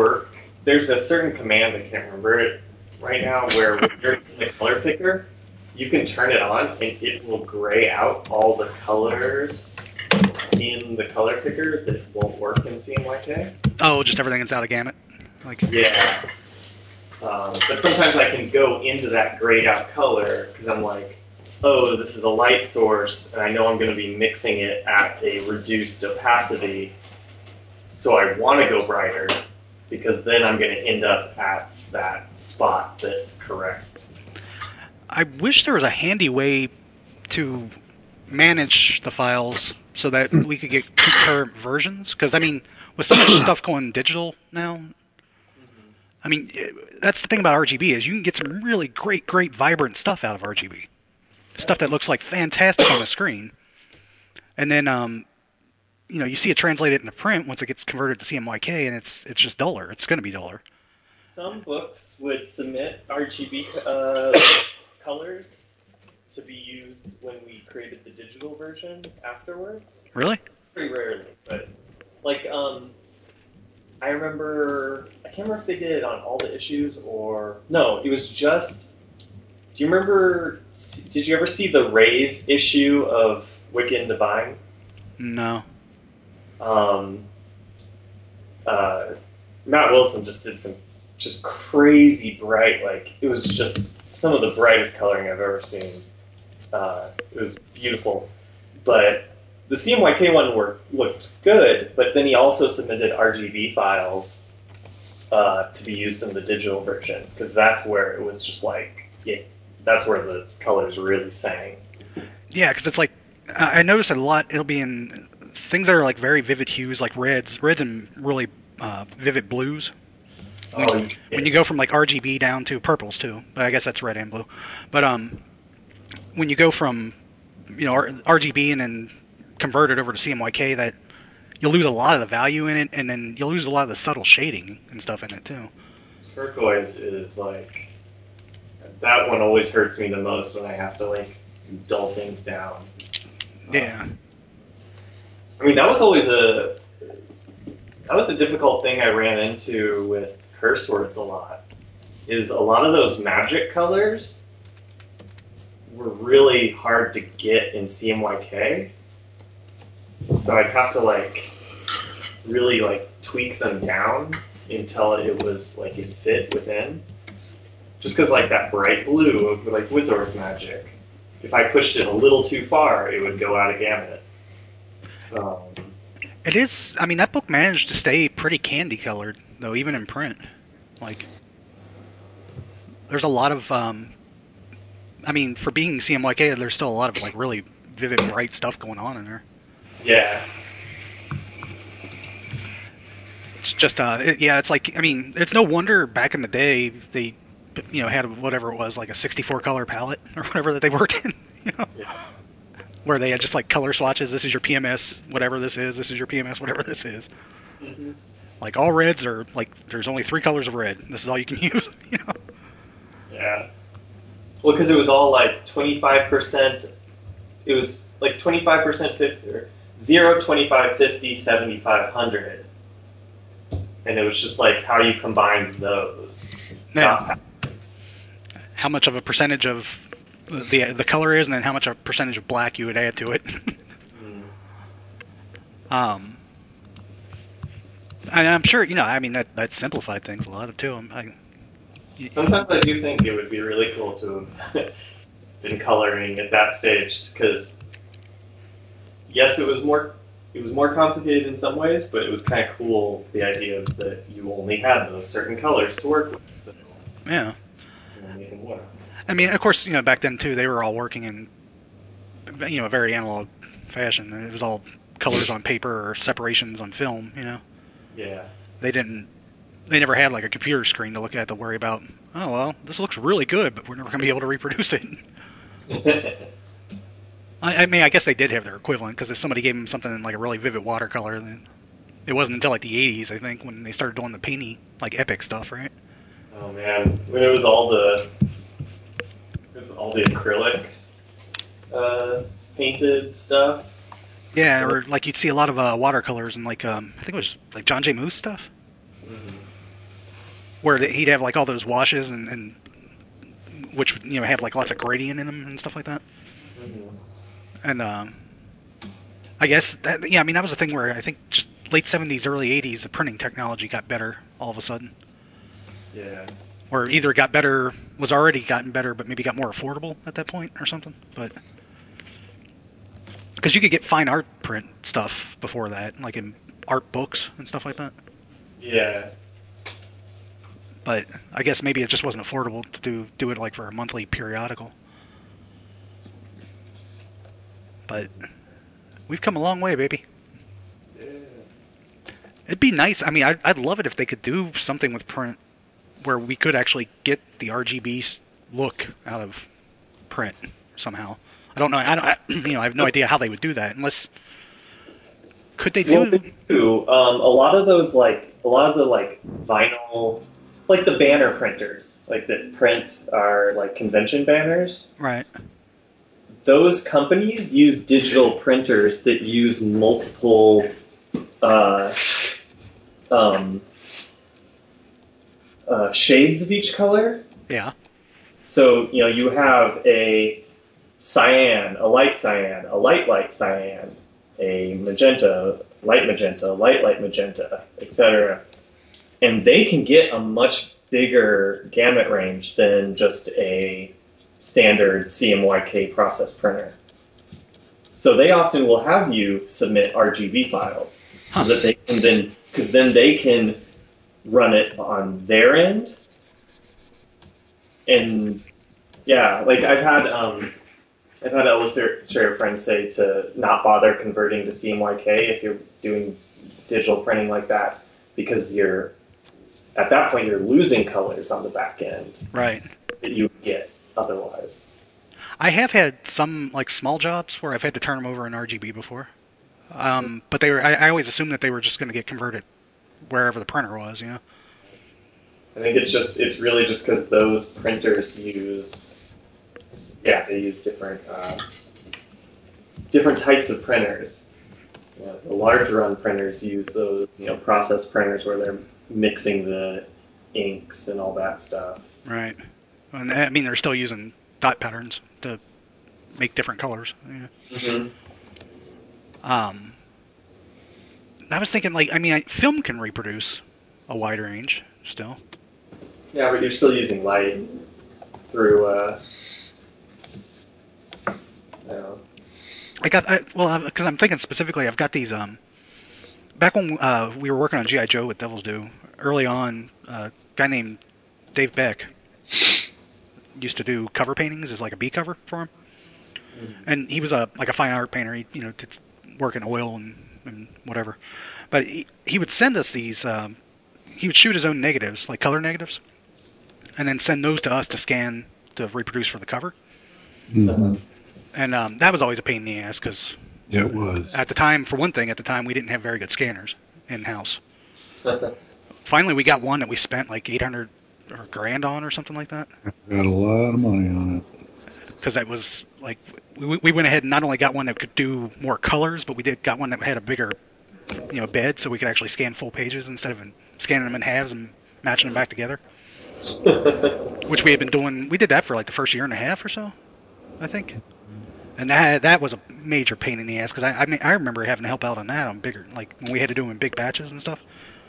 there's a certain command, I can't remember it right now, where when you're in the color picker, you can turn it on and it will gray out all the colors in the color picker that won't work in CMYK. Oh, just everything that's out of gamut. Like Yeah. But sometimes I can go into that grayed out color because I'm like, oh, this is a light source, and I know I'm going to be mixing it at a reduced opacity, so I want to go brighter because then I'm going to end up at that spot that's correct. I wish there was a handy way to manage the files so that we could get concurrent versions. Because, I mean, with so much stuff going digital now, I mean, that's the thing about RGB is you can get some really great, vibrant stuff out of RGB. Stuff that looks like fantastic on the screen. And then, you know, you see it translated into print once it gets converted to CMYK, and it's just duller. It's going to be duller. Some books would submit RGB colors to be used when we created the digital version afterwards. Really? Pretty rarely, but like I remember, I can't remember if they did it on all the issues or no. It was just. Do you remember? Did you ever see the Rave issue of Wicked and Divine? No. Matt Wilson just did some just crazy bright, like it was just some of the brightest coloring I've ever seen. It was beautiful, but the CMYK one looked good. But then he also submitted RGB files to be used in the digital version because that's where it was just like that's where the colors really sang. Yeah, because it's like I noticed a lot. It'll be in things that are like very vivid hues, like reds and really vivid blues. When you go from like RGB down to purples too, but I guess that's red and blue. But when you go from RGB and then convert it over to CMYK, that you'll lose a lot of the value in it, and then you'll lose a lot of the subtle shading and stuff in it too. Turquoise is like that one always hurts me the most when I have to like dull things down. Yeah. I mean that was always a difficult thing I ran into with curse words a lot. Is a lot of those magic colors were really hard to get in CMYK. So I'd have to like really like tweak them down until it was like it fit within. Just because like that bright blue of like Wizard's Magic, if I pushed it a little too far, it would go out of gamut. It is. I mean, that book managed to stay pretty candy colored though, even in print. Like, there's a lot of. I mean, for being CMYK, there's still a lot of like really vivid, bright stuff going on in there. Yeah. It's just, it's like, I mean, it's no wonder back in the day they, had whatever it was, like a 64 color palette or whatever that they worked in, Yeah. Where they had just like color swatches. This is your PMS, whatever this is. This is your PMS, whatever this is. Mm-hmm. Like all reds are like, there's only 3 colors of red. This is all you can use, Yeah. Well, because it was all like 25%. It was like 25% 50, or 0, 25, 50, 75, 100. And it was just like how you combined those. Now, how much of a percentage of the color is, and then how much a percentage of black you would add to it. I'm sure, I mean, that simplified things a lot, too. Sometimes I do think it would be really cool to have been coloring at that stage, because yes, it was more complicated in some ways, but it was kind of cool, the idea that you only had those certain colors to work with. So, yeah. Make them work. I mean, of course, back then too, they were all working in, a very analog fashion. It was all colors on paper or separations on film. Yeah. They never had like a computer screen to look at to worry about. Oh well, this looks really good, but we're never going to be able to reproduce it. I mean, I guess they did have their equivalent, because if somebody gave them something in like a really vivid watercolor, then it wasn't until like the 80s, I think, when they started doing the painty, like epic stuff, right? Oh man, when it was all the acrylic painted stuff. Yeah, or like you'd see a lot of watercolors and like I think it was like John J. Moose stuff, Mm-hmm. where he'd have like all those washes and which would have like lots of gradient in them and stuff like that. And I guess that that was a thing where I think just late 70s, early 80s, the printing technology got better all of a sudden. Yeah. Or either got better, was already gotten better, but maybe got more affordable at that point or something. But because you could get fine art print stuff before that, like in art books and stuff like that. Yeah. But I guess maybe it just wasn't affordable to do it like for a monthly periodical. But we've come a long way, baby. Yeah. It'd be nice. I mean, I'd love it if they could do something with print where we could actually get the RGB look out of print somehow. I don't know. I have no idea how they would do that unless. Could they do? Well, they do. A lot of the vinyl, like the banner printers, like that print our like convention banners. Right. Those companies use digital printers that use multiple shades of each color. Yeah. So, you have a cyan, a light cyan, a light cyan, a magenta, light magenta, etc. And they can get a much bigger gamut range than just a standard CMYK process printer. So they often will have you submit RGB files so that they can because then they can run it on their end. And yeah, like I've had Illustrator friends say to not bother converting to CMYK if you're doing digital printing like that, because at that point you're losing colors on the back end. Right. That you would get otherwise. I have had some like small jobs where I've had to turn them over in RGB before, but they were. I always assumed that they were just going to get converted wherever the printer was. I think it's really just because those printers use different types of printers. The large run printers use those process printers where they're mixing the inks and all that stuff. Right. And I mean, they're still using dot patterns to make different colors. Yeah. Mm-hmm. I was thinking, film can reproduce a wide range still. Yeah, but you're still using light through. Because I'm thinking specifically, I've got these. Back when we were working on G.I. Joe with Devil's Due, early on, a guy named Dave Beck used to do cover paintings as like a B cover for him. And he was a fine art painter. He did work in oil and whatever. But he would send us these. He would shoot his own negatives, like color negatives, and then send those to us to scan to reproduce for the cover. Mm-hmm. And that was always a pain in the ass because it was. At the time, for one thing, we didn't have very good scanners in house. Finally, we got one that we spent like $800 or $1,000 on or something like that. Got a lot of money on it. Because that was like we went ahead and not only got one that could do more colors, but we got one that had a bigger bed, so we could actually scan full pages instead of scanning them in halves and matching them back together. Which we had been doing. We did that for like the first year and a half or so, I think. And that was a major pain in the ass because I remember having to help out on that on bigger, like when we had to do them in big batches and stuff.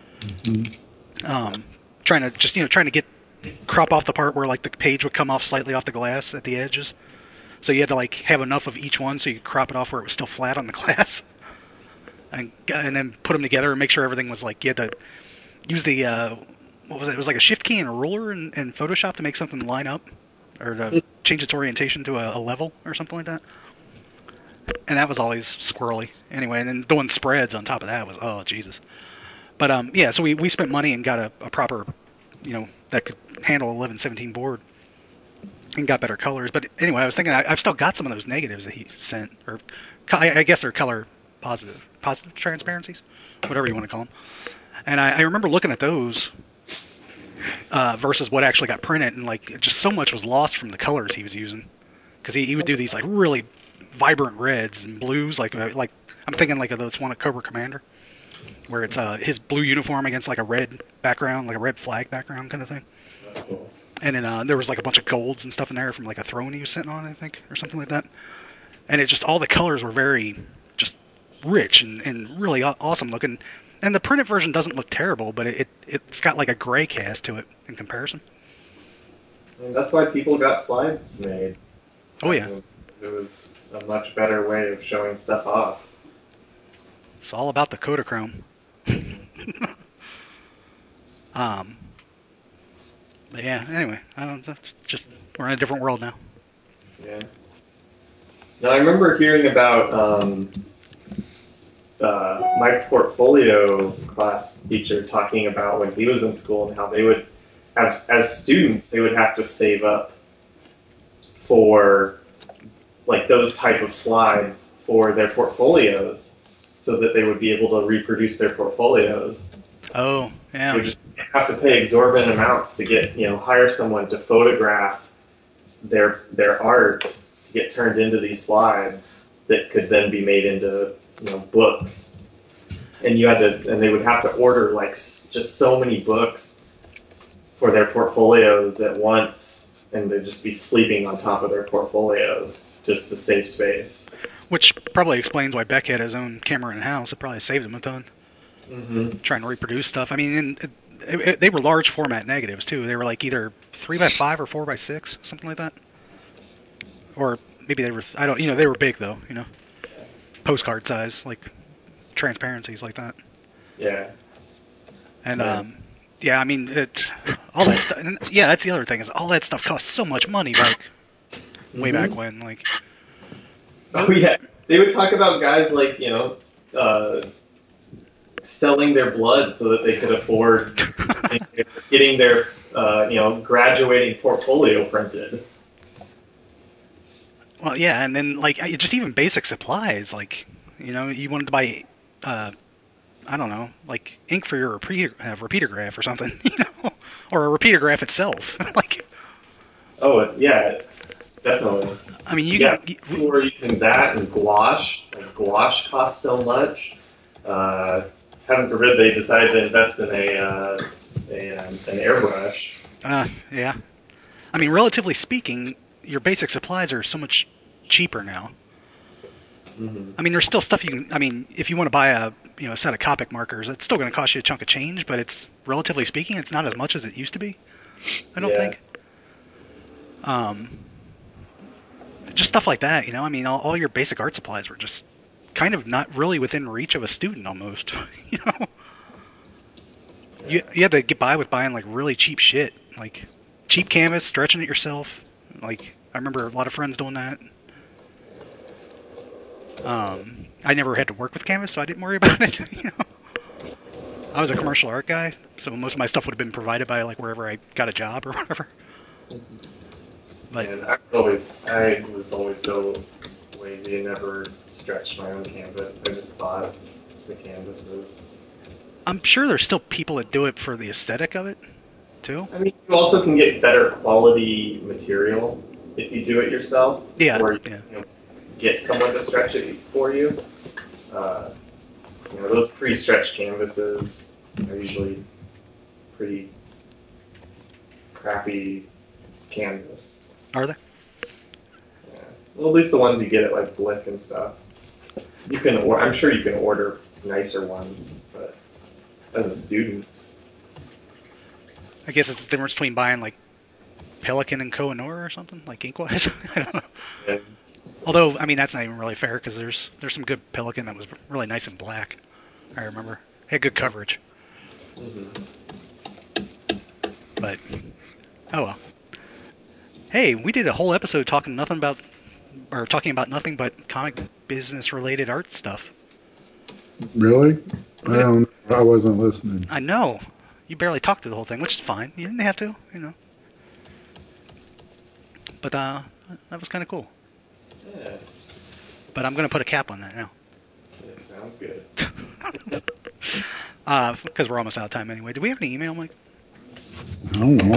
Mm-hmm. Trying to get crop off the part where like the page would come off slightly off the glass at the edges. So you had to like have enough of each one so you could crop it off where it was still flat on the glass, and then put them together and make sure everything was like you had to use the what was it? It was like a shift key and a ruler in Photoshop to make something line up or to change its orientation to a level or something like that. And that was always squirrely. Anyway, and then doing spreads on top of that was, oh, Jesus. But, so we spent money and got a proper, that could handle 1117 board and got better colors. But anyway, I was thinking I've still got some of those negatives that he sent. Or I guess they're color positive transparencies, whatever you want to call them. And I remember looking at those versus what actually got printed, and like just so much was lost from the colors he was using. Because he would do these like really vibrant reds and blues, like I'm thinking like of this one at Cobra Commander, where it's his blue uniform against like a red background, like a red flag background kind of thing. That's cool. And then there was like a bunch of golds and stuff in there from like a throne he was sitting on, I think, or something like that. And it just all the colors were very just rich and really awesome looking. And the printed version doesn't look terrible, but it's got like a gray cast to it in comparison. And that's why people got slides made. Oh yeah, It was a much better way of showing stuff off. it's all about the Kodachrome. But yeah, anyway, I don't just we're in a different world now. Yeah. Now I remember hearing about my portfolio class teacher talking about when he was in school and how they would have, as students, they would have to save up for like those type of slides for their portfolios so that they would be able to reproduce their portfolios. Oh, yeah. You would just have to pay exorbitant amounts to get, hire someone to photograph their art to get turned into these slides that could then be made into, books. And they would have to order like just so many books for their portfolios at once, and they'd just be sleeping on top of their portfolios just to save space. Which probably explains why Beck had his own camera in house. It probably saved him a ton. Mm-hmm. Trying to reproduce stuff. I mean, they were large format negatives too. They were like either 3x5 or 4x6, something like that. Or maybe they were. I don't. They were big though. Postcard size, like transparencies like that. Yeah. And yeah. I mean, all that stuff. Yeah, that's the other thing is all that stuff costs so much money. Like way back when, like. Oh yeah, they would talk about guys like selling their blood so that they could afford getting their graduating portfolio printed. Well, yeah, and then like just even basic supplies, like you wanted to buy, I don't know, like ink for your repeater graph or something, or a repeater graph itself, like. Oh yeah, definitely. I mean, people were using that and gouache. Like, gouache costs so much. Heaven forbid they decided to invest in an airbrush. Yeah. I mean, relatively speaking, your basic supplies are so much cheaper now. Mm-hmm. I mean, there's still stuff you can. I mean, if you want to buy a set of Copic markers, it's still going to cost you a chunk of change, but it's relatively speaking, it's not as much as it used to be. I don't think. Just stuff like that, I mean, all your basic art supplies were just kind of not really within reach of a student almost, You had to get by with buying like really cheap shit, like cheap canvas, stretching it yourself. Like I remember a lot of friends doing that. I never had to work with canvas, so I didn't worry about it. I was a commercial art guy, so most of my stuff would have been provided by like wherever I got a job or whatever. But and I was always so lazy and never stretched my own canvas. I just bought the canvases. I'm sure there's still people that do it for the aesthetic of it, too. I mean, you also can get better quality material if you do it yourself. Yeah. Or get someone to stretch it for you. Those pre-stretched canvases are usually pretty crappy canvas. Are they? Yeah. Well, at least the ones you get at like Blick and stuff. I'm sure you can order nicer ones, but as a student, I guess it's the difference between buying like Pelikan and Koh-i-Noor or something, like ink-wise. I don't know. Yeah. Although, I mean, that's not even really fair because there's some good Pelikan that was really nice and black. I remember it had good coverage. Mm-hmm. But oh well. Hey, we did a whole episode talking about nothing but comic business related art stuff. Really? I wasn't listening. I know. You barely talked through the whole thing, which is fine. You didn't have to, But that was kind of cool. Yeah. But I'm going to put a cap on that now. It sounds good. Because we're almost out of time anyway. Do we have any email, Mike? I don't know.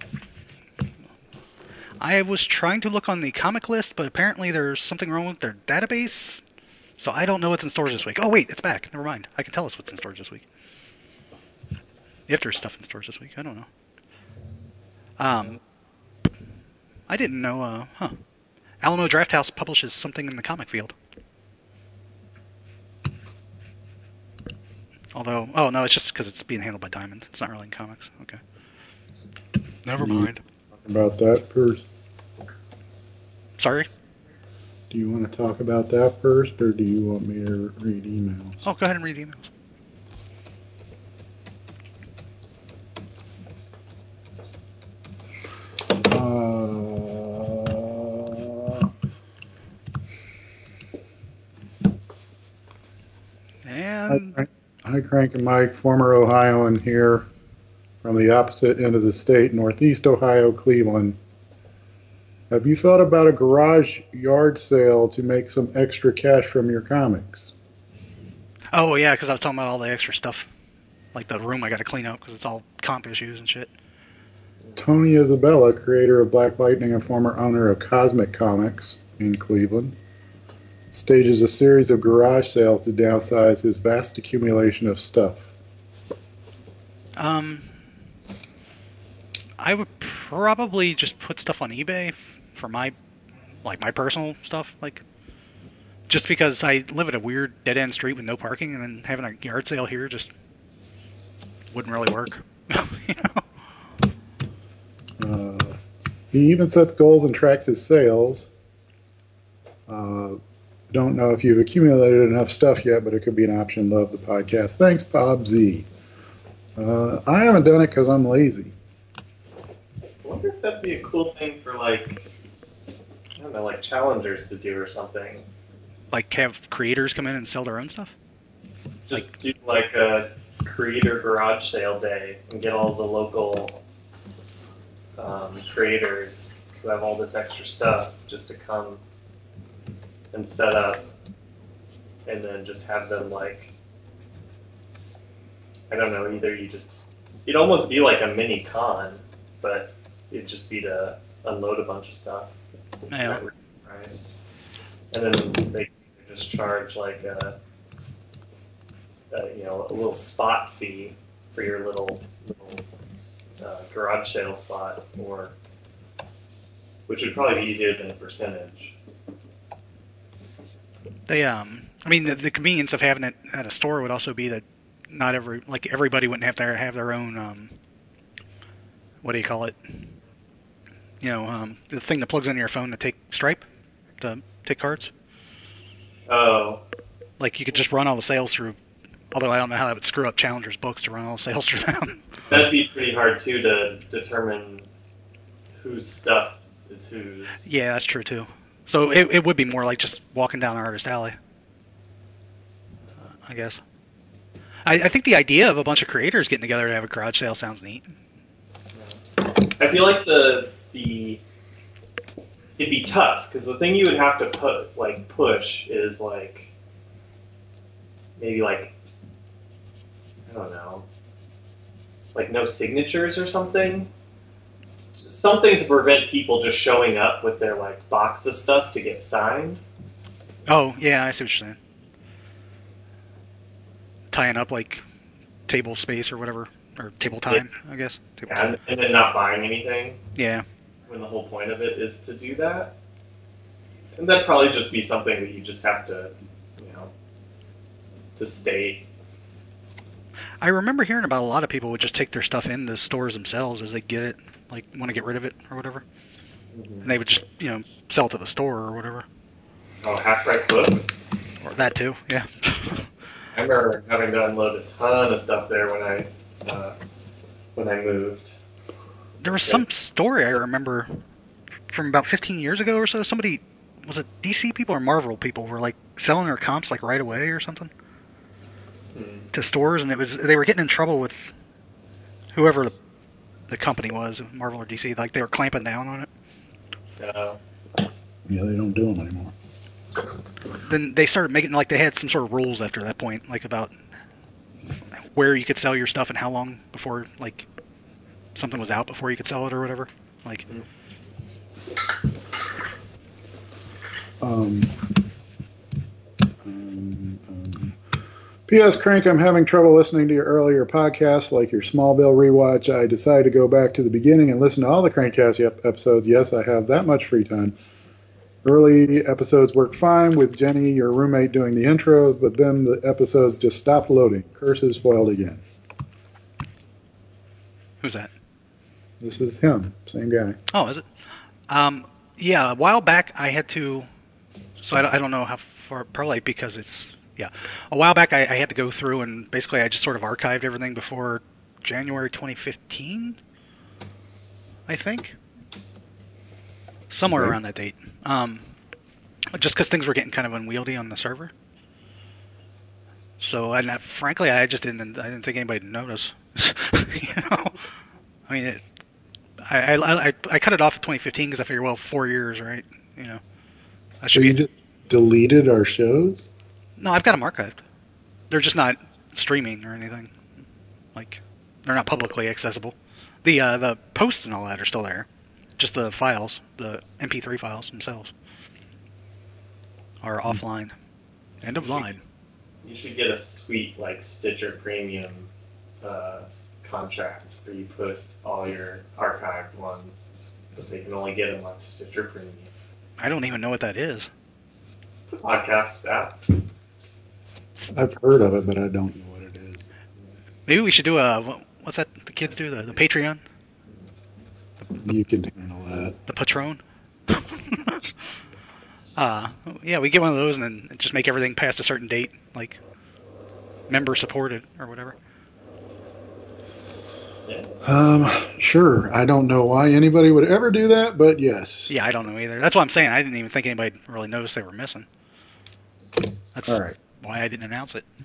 I was trying to look on the comic list, but apparently there's something wrong with their database. So I don't know what's in stores this week. Oh, wait, it's back. Never mind. I can tell us what's in stores this week. If there's stuff in stores this week. I don't know. I didn't know. Alamo Drafthouse publishes something in the comic field. Although, oh no, it's just because it's being handled by Diamond. It's not really in comics. Okay. Never mind. Talk about that first. Sorry? Do you want to talk about that first, or do you want me to read emails? Oh, go ahead and read emails. And Hi, Crank and Mike, former Ohioan here from the opposite end of the state, Northeast Ohio, Cleveland. Have you thought about a garage yard sale to make some extra cash from your comics? oh yeah, because I was talking about all the extra stuff, like the room I got to clean up because it's all comp issues and shit. Tony Isabella, creator of Black Lightning and former owner of Cosmic Comics in Cleveland, stages a series of garage sales to downsize his vast accumulation of stuff. I would probably just put stuff on eBay for my personal stuff, like just because I live at a weird dead end street with no parking, and then having a yard sale here just wouldn't really work. You know? He even sets goals and tracks his sales. Don't know if you've accumulated enough stuff yet, but it could be an option. Love the podcast. Thanks, Bob Z. I haven't done it because I'm lazy. I wonder if that'd be a cool thing for, like, I don't know, like challengers to do or something. Like have creators come in and sell their own stuff? Just do like a creator garage sale day and get all the local creators who have all this extra stuff just to come and set up, and then just have them, like, I don't know, it'd almost be like a mini con, but it'd just be to unload a bunch of stuff. Yeah. Price. And then they just charge like a little spot fee for your little garage sale spot, which would probably be easier than a percentage. They I mean the convenience of having it at a store would also be that not everybody wouldn't have to have their own what do you call it? You know, the thing that plugs into your phone to take Stripe, to take cards. Oh. Like you could just run all the sales through. Although I don't know how that would screw up Challengers books to run all the sales through them. That'd be pretty hard too to determine whose stuff is whose. Yeah, that's true too. So it would be more like just walking down Artist Alley, I guess. I think the idea of a bunch of creators getting together to have a garage sale sounds neat. I feel like it'd be tough because the thing you would have to push is like maybe like I don't know, like no signatures or something. Something to prevent people just showing up with their like box of stuff to get signed. Oh yeah, I see what you're saying. Tying up like table space or whatever, or table time, I guess. Table time. And then not buying anything. Yeah. When the whole point of it is to do that. And that'd probably just be something that you just have to, to state. I remember hearing about a lot of people would just take their stuff in the stores themselves as they get it, like want to get rid of it or whatever. Mm-hmm. And they would just, sell it to the store or whatever. Oh, half-price books? Or that too, yeah. I remember having to unload a ton of stuff there when I moved. There was some story I remember from about 15 years ago or so. Somebody, was it DC people or Marvel people, were like selling their comps like right away or something to stores, and they were getting in trouble with whoever the company was, Marvel or DC. Like they were clamping down on it. Yeah, they don't do them anymore. Then they started making, like, they had some sort of rules after that point, like about where you could sell your stuff and how long before, like, something was out before you could sell it or whatever. Like, P.S. Crank, I'm having trouble listening to your earlier podcasts, like your Smallville rewatch. I decided to go back to the beginning and listen to all the Crankcast episodes. Yes, I have that much free time. Early episodes worked fine with Jenny, your roommate, doing the intros, but then the episodes just stopped loading. Curses foiled again. Who's that? This is him, same guy. Oh, is it? Yeah, a while back I had to. So I don't know how far, probably because it's. Yeah. A while back I had to go through and basically I just sort of archived everything before January 2015, I think. Somewhere Okay. around that date. Just because things were getting kind of unwieldy on the server. So, and frankly, I didn't think anybody would notice. You know? I mean, I cut it off at 2015 because I figured, well, 4 years, right? You know. That So should you be. just deleted our shows? No, I've got them archived. They're just not streaming or anything. Like, they're not publicly accessible. The posts and all that are still there. Just the files, the MP3 files themselves, are offline. End of line. You should get a sweet like Stitcher Premium contract where you post all your archived ones, but they can only get them on Stitcher Premium. I don't even know what that is. It's a podcast app. I've heard of it, but I don't know what it is. Maybe we should do what's that the kids do? The Patreon? You can handle that. The Patron? Yeah, we get one of those and then just make everything past a certain date, like member supported or whatever. Yeah. Sure. I don't know why anybody would ever do that, but yes. Yeah, I don't know either. That's what I'm saying. I didn't even think anybody really noticed they were missing. That's All right. why I didn't announce it.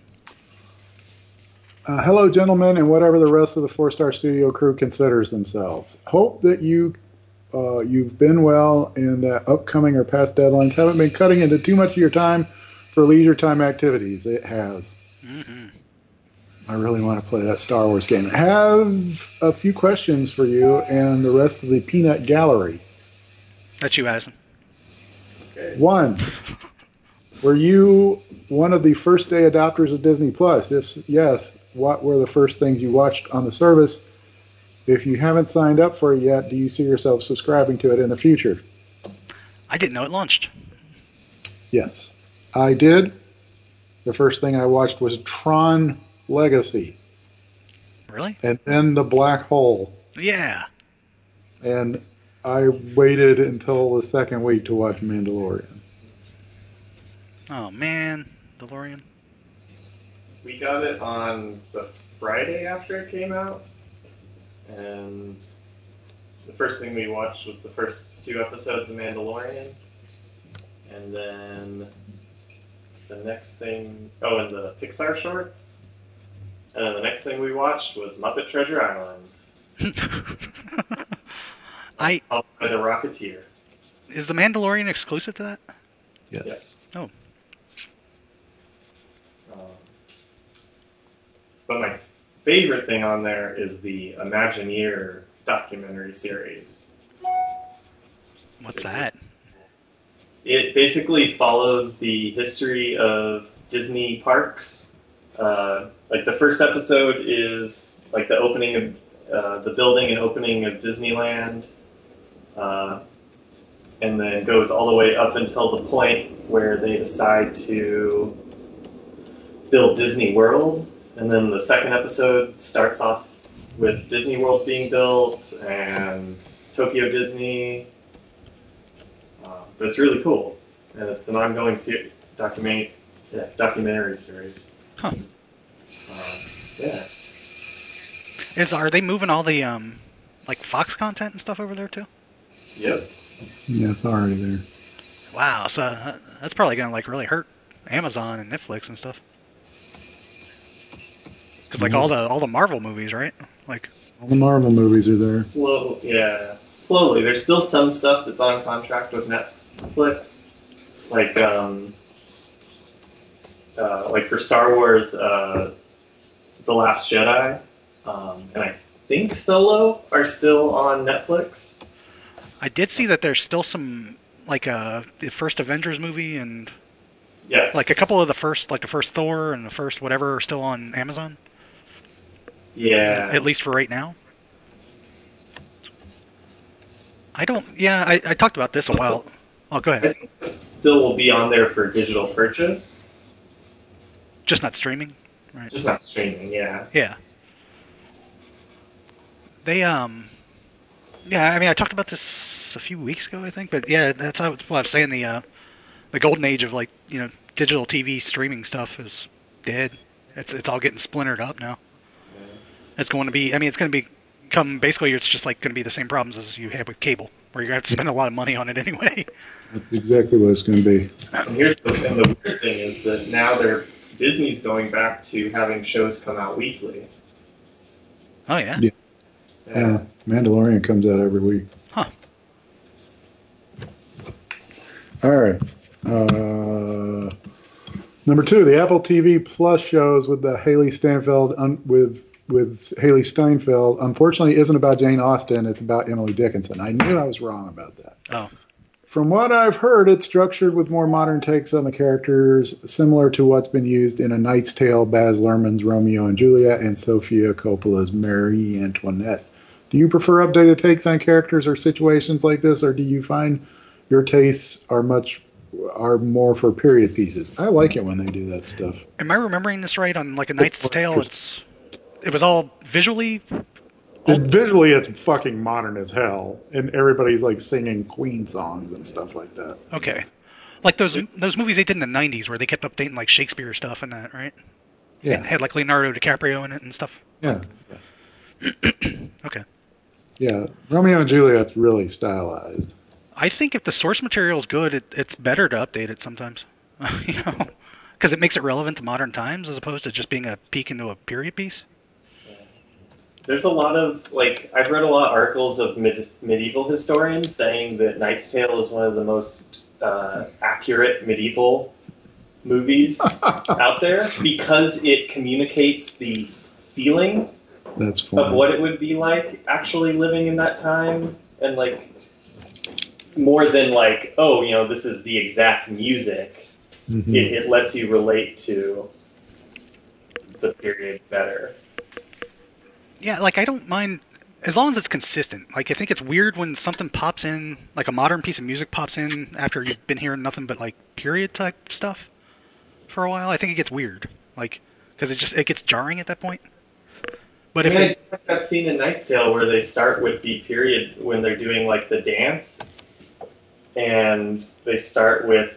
Hello, gentlemen, and whatever the rest of the 4-Star Studio crew considers themselves. Hope that you've been well and that upcoming or past deadlines haven't been cutting into too much of your time for leisure time activities. It has. Mm-hmm. I really want to play that Star Wars game. I have a few questions for you and the rest of the Peanut Gallery. That's you, Addison. Okay. 1. Were you one of the first day adopters of Disney Plus? If yes, what were the first things you watched on the service? If you haven't signed up for it yet, do you see yourself subscribing to it in the future? I didn't know it launched. Yes, I did. The first thing I watched was Tron Legacy, Really? and then The Black Hole. Yeah. And I waited until the second week to watch Mandalorian. Oh man, DeLorean. We got it on the Friday after it came out, and the first thing we watched was the first 2 episodes of Mandalorian, and then the next thing, and the Pixar shorts, and then the next thing we watched was Muppet Treasure Island, followed by The Rocketeer. Is the Mandalorian exclusive to that? Yes. Oh. But my favorite thing on there is the Imagineer documentary series. What's that? It basically follows the history of Disney parks. Like the first episode is like the opening of the building and opening of Disneyland, and then goes all the way up until the point where they decide to build Disney World. And then the second episode starts off with Disney World being built and Tokyo Disney. But it's really cool. And it's an ongoing documentary series. Huh. Yeah. Are they moving all the like Fox content and stuff over there too? Yep. Yeah, it's already there. Wow, so that's probably gonna like really hurt Amazon and Netflix and stuff. Because like all the Marvel movies, right? Like All the Marvel movies are there. Slowly. There's still some stuff that's on contract with Netflix, like for Star Wars, The Last Jedi, and I think Solo are still on Netflix. I did see that there's still some like the first Avengers movie and Yes. Like a couple of the first Thor and the first whatever are still on Amazon. Yeah. At least for right now. I don't. Yeah, I talked about this a while. Oh, go I ahead. think still will be on there for digital purchase, Just not streaming, right? just not streaming. Yeah. Yeah. They Yeah, I mean, I talked about this a few weeks ago, I think, but yeah, that's what I was saying. The golden age of digital TV streaming stuff is dead. It's all getting splintered up now. It's going to be. I mean, it's going to become basically. It's just like going to be the same problems as you have with cable, where you're going to have to spend a lot of money on it anyway. That's exactly what it's going to be. And the weird thing is that now Disney's going back to having shows come out weekly. Oh yeah. Yeah, Mandalorian comes out every week. Huh. All right. Number 2, the Apple TV Plus shows with the Haley Steinfeld with Haley Steinfeld. Unfortunately, isn't about Jane Austen. It's about Emily Dickinson. I knew I was wrong about that. Oh. From what I've heard, it's structured with more modern takes on the characters, similar to what's been used in A Knight's Tale, Baz Luhrmann's Romeo and Juliet, and Sofia Coppola's Marie Antoinette. Do you prefer updated takes on characters or situations like this, or do you find your tastes are more for period pieces? I like it when they do that stuff. Am I remembering this right? On like A Knight's Tale, it was all visually. Visually, it's fucking modern as hell, and everybody's like singing Queen songs and stuff like that. Okay, like those movies they did in the '90s where they kept updating like Shakespeare stuff and that, right? Yeah, it had like Leonardo DiCaprio in it and stuff. Yeah. Okay. Yeah, Romeo and Juliet's really stylized. I think if the source material is good, it's better to update it sometimes. Because it makes it relevant to modern times as opposed to just being a peek into a period piece. There's a lot of, I've read a lot of articles of medieval historians saying that Knight's Tale is one of the most accurate medieval movies out there because it communicates the feeling That's funny. of what it would be like actually living in that time, and more than this is the exact music. Mm-hmm. It lets you relate to the period better. Yeah, I don't mind as long as it's consistent. I think it's weird when something pops in, like a modern piece of music pops in after you've been hearing nothing but period type stuff for a while. I think it gets weird, because it gets jarring at that point. But if I like that scene in Knight's Tale where they start with the period when they're doing the dance, and they start with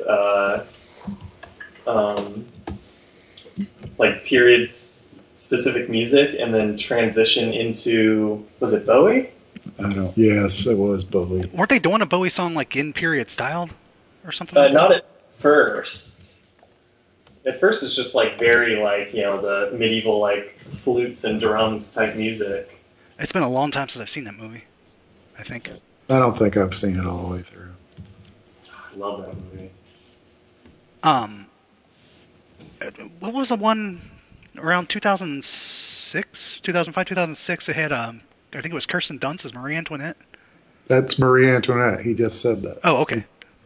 periods specific music and then transition into, was it Bowie? Yes, it was Bowie. Weren't they doing a Bowie song in period style or something? Not at first. At first it's just very the medieval flutes and drums type music. It's been a long time since I've seen that movie, I think. I don't think I've seen it all the way through. I love that movie. What was the one around 2006, 2005, 2006? It had, I think it was Kirsten Dunst as Marie Antoinette. That's Marie Antoinette. He just said that. Oh, okay.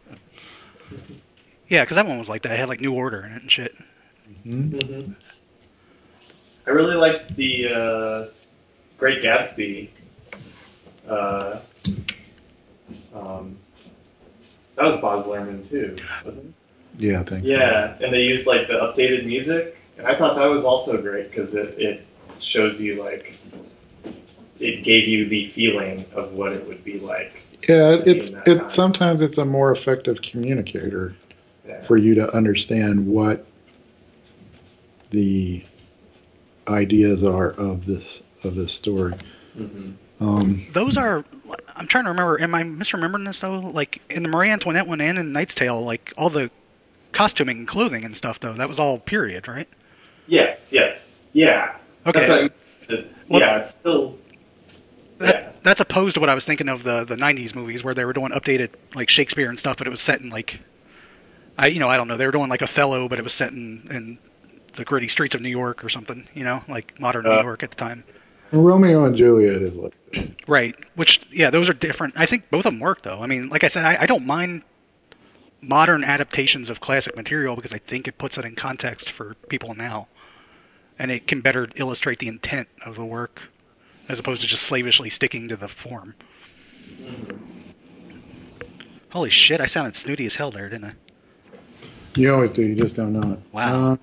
Yeah, because that one was like that. It had New Order in it and shit. Mm-hmm. Mm-hmm. I really liked the Great Gatsby. That was Baz Luhrmann too, wasn't it? Yeah, I think. Yeah, and they used the updated music, and I thought that was also great because it shows you it gave you the feeling of what it would be like. Yeah, it's sometimes it's a more effective communicator for you to understand what the ideas are of this story. Mm-hmm. Those are. I'm trying to remember. Am I misremembering this though? In the Marie Antoinette one and in Knight's Tale, all the costuming and clothing and stuff though, that was all period, right? Yes. Yeah. Okay. That's what I mean. It's still. That's opposed to what I was thinking of the 90s movies where they were doing updated Shakespeare and stuff, but it was set in I don't know, they were doing Othello, but it was set in the gritty streets of New York or something, modern New York at the time. Romeo and Juliet is right, which those are different. I think both of them work though. I mean, like I said, I don't mind modern adaptations of classic material because I think it puts it in context for people now. And it can better illustrate the intent of the work as opposed to just slavishly sticking to the form. Holy shit, I sounded snooty as hell there, didn't I? You always do, you just don't know it. Wow.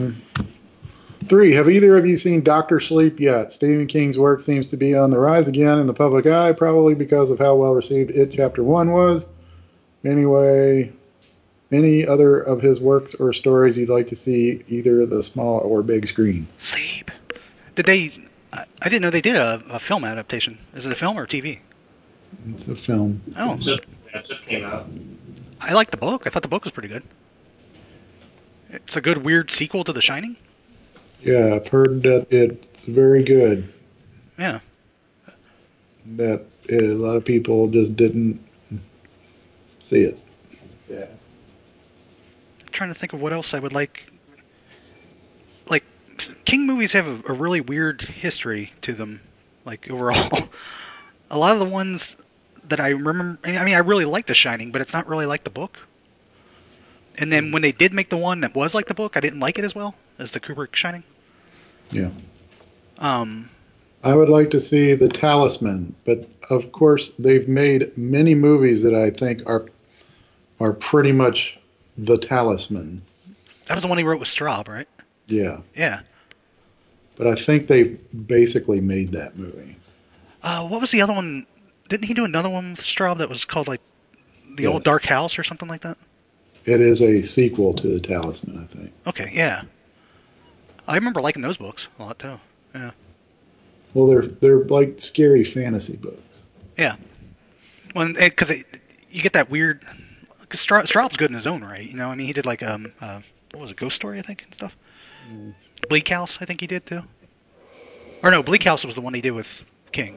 3. Have either of you seen Dr. Sleep yet? Stephen King's work seems to be on the rise again in the public eye, probably because of how well received It Chapter 1 was. Anyway, any other of his works or stories you'd like to see either the small or big screen? Sleep. Did they... I didn't know they did a film adaptation. Is it a film or TV? It's a film. Oh. It just came out. I liked the book. I thought the book was pretty good. It's a good, weird sequel to The Shining. Yeah, I've heard that it's very good. Yeah. That a lot of people just didn't see it. Yeah. I'm trying to think of what else I would like. Like, King movies have a really weird history to them, like, overall. A lot of the ones that I remember... I mean, I really like The Shining, but it's not really like the book. And then when they did make the one that was like the book, I didn't like it as well as the Kubrick Shining. Yeah. I would like to see The Talisman, but of course they've made many movies that I think are pretty much The Talisman. That was the one he wrote with Straub, right? Yeah. Yeah. But I think they basically made that movie. What was the other one? Didn't he do another one with Straub that was called, like, The Old Dark House or something like that? It is a sequel to The Talisman, I think. Okay, yeah. I remember liking those books a lot, too. Yeah. Well, they're like scary fantasy books. Yeah. Well, because you get that weird... Because Straub's good in his own right, you know? I mean, he did, like, what was it, Ghost Story, I think, and stuff? Bleak House, I think he did, too. Or no, Bleak House was the one he did with King.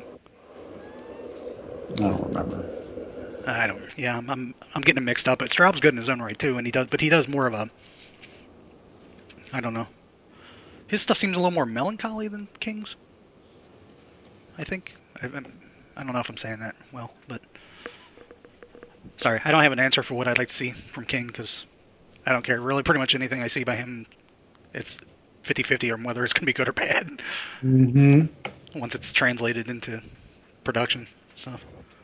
I don't remember. I don't. Yeah, I'm getting them mixed up. But Straub's good in his own right too, and he does more of a. I don't know. His stuff seems a little more melancholy than King's. I think. I don't know if I'm saying that well, but sorry, I don't have an answer for what I'd like to see from King because I don't care. Really, pretty much anything I see by him, it's 50-50 on whether it's going to be good or bad. Mm-hmm. Once it's translated into production stuff.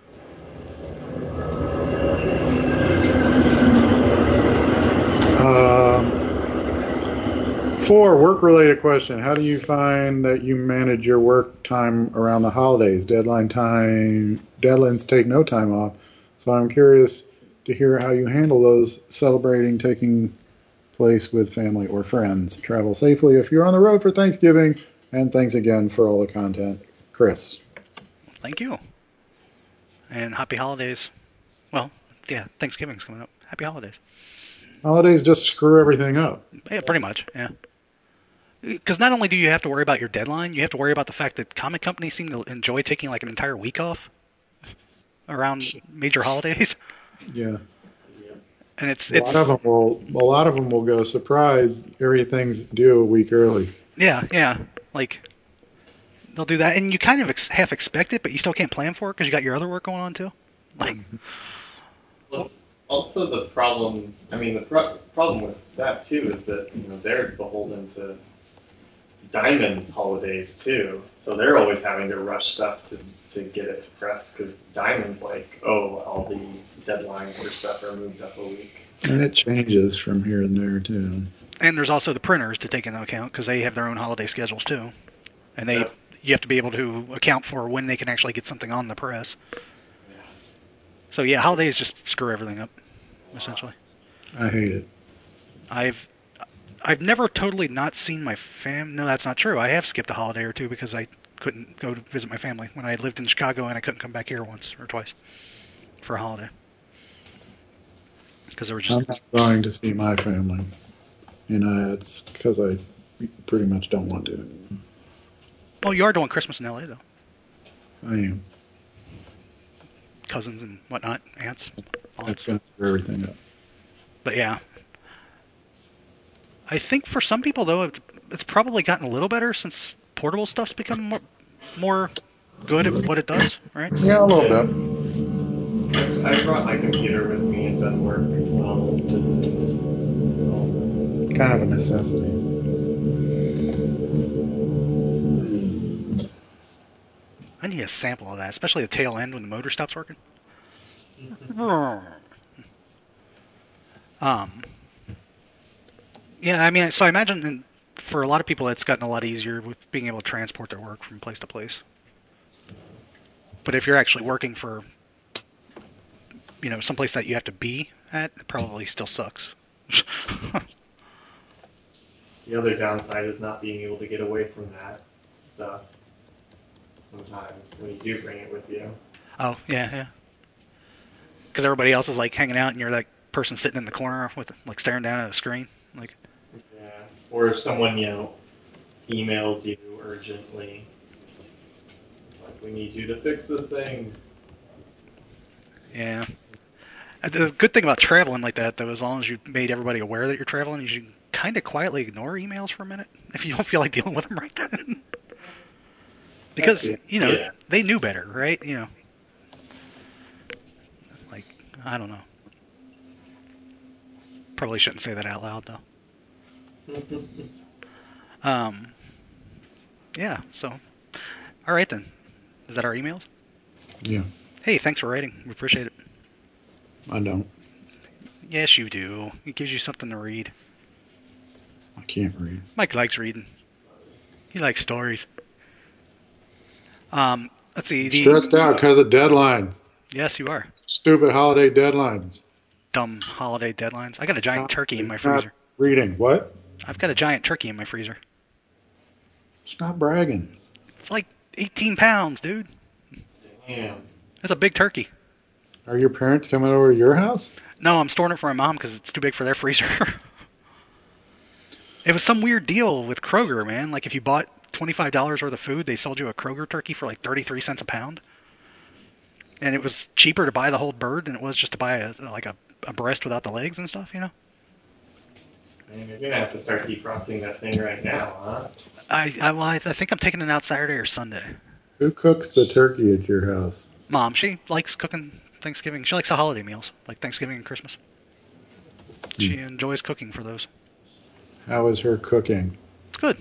4, work-related question. How do you find that you manage your work time around the holidays? Deadlines take no time off. So I'm curious to hear how you handle those celebrating taking place with family or friends. Travel safely if you're on the road for Thanksgiving. And thanks again for all the content. Chris. Thank you. And happy holidays. Well, yeah, Thanksgiving's coming up. Happy holidays. Holidays just screw everything up. Yeah, pretty much, yeah. Because not only do you have to worry about your deadline, you have to worry about the fact that comic companies seem to enjoy taking like an entire week off around major holidays. Yeah. And it's a lot of them will go, surprise, everything's due a week early. Yeah. Like, they'll do that, and you kind of half expect it, but you still can't plan for it because you got your other work going on too. Like, well, also the problem. I mean, the problem with that too is that they're beholden to Diamond's holidays too, so they're always having to rush stuff to get it to press because Diamond's like, oh, all the deadlines or stuff are moved up a week. And it changes from here and there too. And there's also the printers to take into account because they have their own holiday schedules too, and you have to be able to account for when they can actually get something on the press. Yeah. So yeah, holidays just screw everything up, essentially. I hate it. I've never totally not seen my fam. No, that's not true. I have skipped a holiday or two because I couldn't go to visit my family when I lived in Chicago and I couldn't come back here once or twice for a holiday. Because there was just... I'm not going to see my family. It's because I pretty much don't want to. Well, you are doing Christmas in LA, though. I am. Cousins and whatnot, aunts. That's going to screw everything up. But yeah. I think for some people, though, it's probably gotten a little better since portable stuff's become more good at what it does, right? Yeah, a little bit. I brought my computer with me. It does work well. Kind of a necessity. I need a sample of that, especially the tail end when the motor stops working. Yeah, I mean, so I imagine for a lot of people it's gotten a lot easier with being able to transport their work from place to place. But if you're actually working for, someplace that you have to be at, it probably still sucks. The other downside is not being able to get away from that stuff. Sometimes when you do bring it with you. Oh, yeah. Because everybody else is like hanging out, and you're that person sitting in the corner with like staring down at a screen, like. Yeah. Or if someone emails you urgently, like we need you to fix this thing. Yeah. The good thing about traveling like that, though, as long as you made everybody aware that you're traveling, you should kind of quietly ignore emails for a minute if you don't feel like dealing with them right then. Because, they knew better, right? Like, I don't know. Probably shouldn't say that out loud, though. Yeah, so. All right, then. Is that our emails? Yeah. Hey, thanks for writing. We appreciate it. I don't. Yes, you do. It gives you something to read. I can't read. Mike likes reading. He likes stories. Let's see. Stressed out because of deadlines. Yes, you are. Stupid holiday deadlines. Dumb holiday deadlines. I got a giant turkey in my freezer. Reading. What? I've got a giant turkey in my freezer. Stop bragging. It's like 18 pounds, dude. Damn. That's a big turkey. Are your parents coming over to your house? No, I'm storing it for my mom because it's too big for their freezer. It was some weird deal with Kroger, man. Like if you bought $25 worth of food, they sold you a Kroger turkey for like 33 cents a pound. And it was cheaper to buy the whole bird than it was just to buy a breast without the legs and stuff, Man, you're gonna have to start defrosting that thing right now, huh? I think I'm taking it out Saturday or Sunday. Who cooks the turkey at your house? Mom, she likes cooking Thanksgiving. She likes the holiday meals, like Thanksgiving and Christmas. She enjoys cooking for those. How is her cooking? It's good.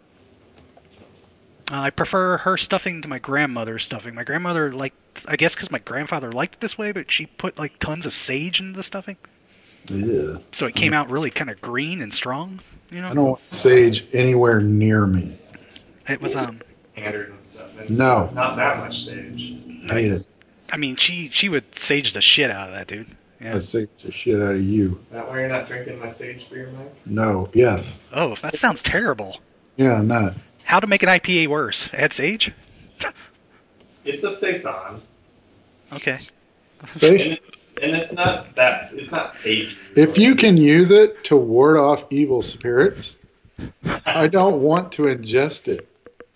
I prefer her stuffing to my grandmother's stuffing. My grandmother I guess because my grandfather liked it this way, but she put like tons of sage into the stuffing. Ugh. So it came out really kind of green and strong, I don't want sage anywhere near me. It was Standard and stuff. And No. Not that much sage. I hate it. I mean, she would sage the shit out of that, dude. Yeah. I sage the shit out of you. Is that why you're not drinking my sage beer, Mike? No. Yes. Oh, that sounds terrible. Yeah, I'm not. How to make an IPA worse? Add sage? It's a saison. Okay. Sage. And it's not sage. If you can use it to ward off evil spirits, I don't want to ingest it.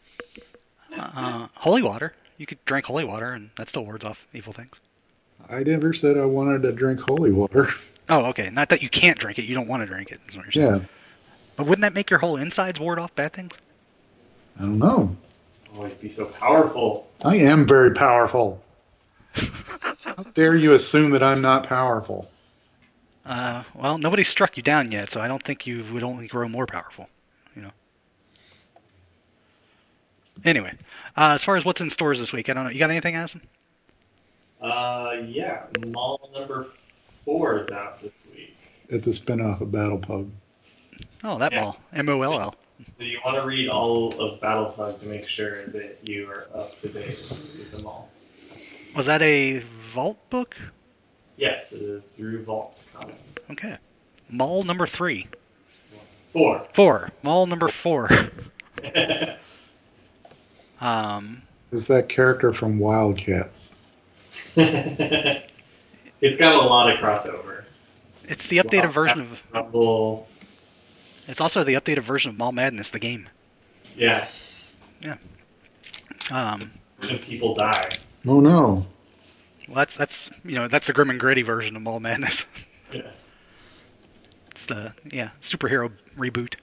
Holy water. You could drink holy water, and that still wards off evil things. I never said I wanted to drink holy water. Oh, okay. Not that you can't drink it. You don't want to drink it. Is what you're saying. Yeah. But wouldn't that make your whole insides ward off bad things? I don't know. Oh, it'd be so powerful. I am very powerful. How dare you assume that I'm not powerful? Well, nobody's struck you down yet, so I don't think you would only grow more powerful. Anyway, as far as what's in stores this week, I don't know. You got anything, Addison? Yeah. Mall number 4 is out this week. It's a spinoff of Battle Pug. Oh, that mall. MOLL. So you want to read all of Battle Pug to make sure that you are up to date with the mall. Was that a Vault book? Yes, it is through Vault Comics. Okay. Mall number 3. 4. Mall number 4. Is that character from Wildcats? It's got a lot of crossover. It's the updated version of... Rumble. It's also the updated version of Mall Madness, the game. Yeah. Yeah. When people die. Oh no. Well, that's the grim and gritty version of Mall Madness. Yeah. It's the superhero reboot.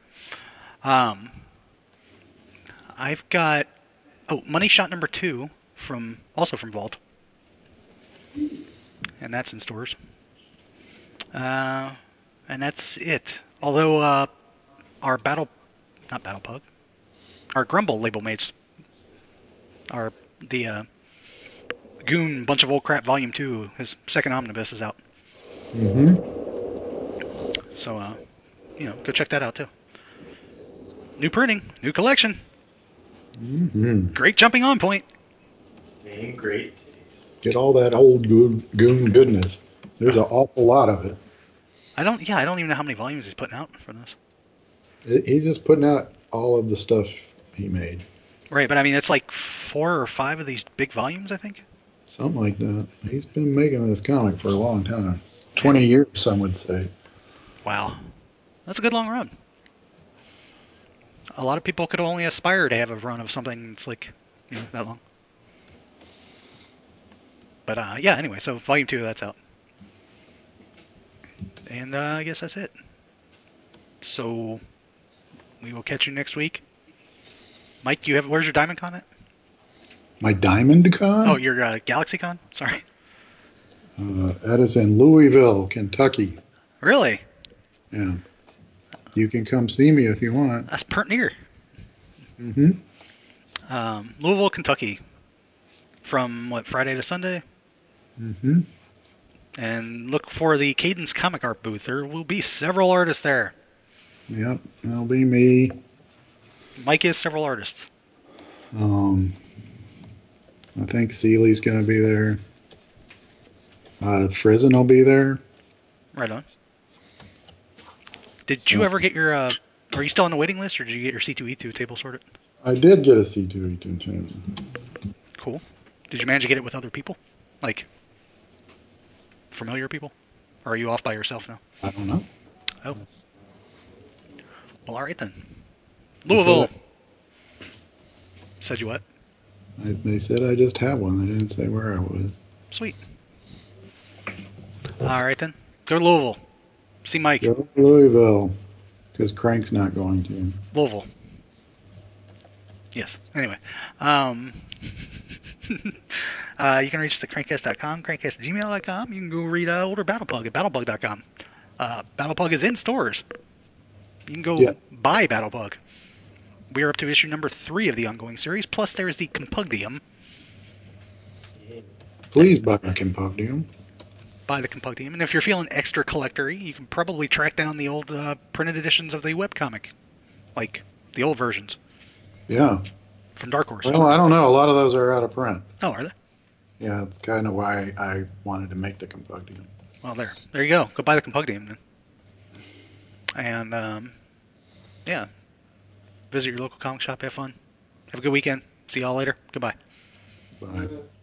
I've got Money Shot number 2 from Vault. and that's in stores. And that's it. Although our not Battle Pug, our Grumble label mates, are the Goon Bunch of Old Crap Volume 2, his second omnibus is out. So, go check that out too. New printing, new collection. Great jumping on point. Same great taste. Get all that old Goon goodness. There's an awful lot of it. I don't even know how many volumes he's putting out for this. He's just putting out all of the stuff he made. Right, but I mean, it's like 4 or 5 of these big volumes, I think. Something like that. He's been making this comic for a long time. 20 years, some would say. Wow. That's a good long run. A lot of people could only aspire to have a run of something that's like, that long. But, anyway, so Volume 2, that's out. And I guess that's it. So, we will catch you next week. Mike, where's your Diamond Con at? My Diamond Con? Oh, your Galaxy Con? Sorry. That is in Louisville, Kentucky. Really? Yeah. You can come see me if you want. That's pert near. Mm-hmm. Louisville, Kentucky. From, Friday to Sunday? Mm-hmm. And look for the Cadence Comic Art booth. There will be several artists there. Yep, that'll be me. Mike is several artists. I think Seeley's going to be there. Frizen will be there. Right on. Did you ever get your... are you still on the waiting list, or did you get your C2E2 table sorted? I did get a C2E2 channel. Cool. Did you manage to get it with other people? Like, familiar people? Or are you off by yourself now? I don't know. Oh. Well, all right then. Louisville. Said you what? They said I just had one. They didn't say where I was. Sweet. All right then. Go to Louisville. See Mike. Go to Louisville. Because Crank's not going to. Louisville. Yes. Anyway. You can reach us at crankcast.com, crankcast@gmail.com. You can go read older Battlepug at battlepug.com. Battlepug is in stores. You can go buy Battlepug. We are up to issue number 3 of the ongoing series, plus there's the Compudium. Please buy the Compudium. Buy the Compudium. And if you're feeling extra collector-y, you can probably track down the old printed editions of the webcomic. Like, the old versions. Yeah. From Dark Horse. Well, I don't know. A lot of those are out of print. Oh, are they? Yeah, that's kind of why I wanted to make the Compudium. Well, there you go. Go buy the Compudium then. And, visit your local comic shop. Have fun. Have a good weekend. See y'all later. Goodbye. Bye.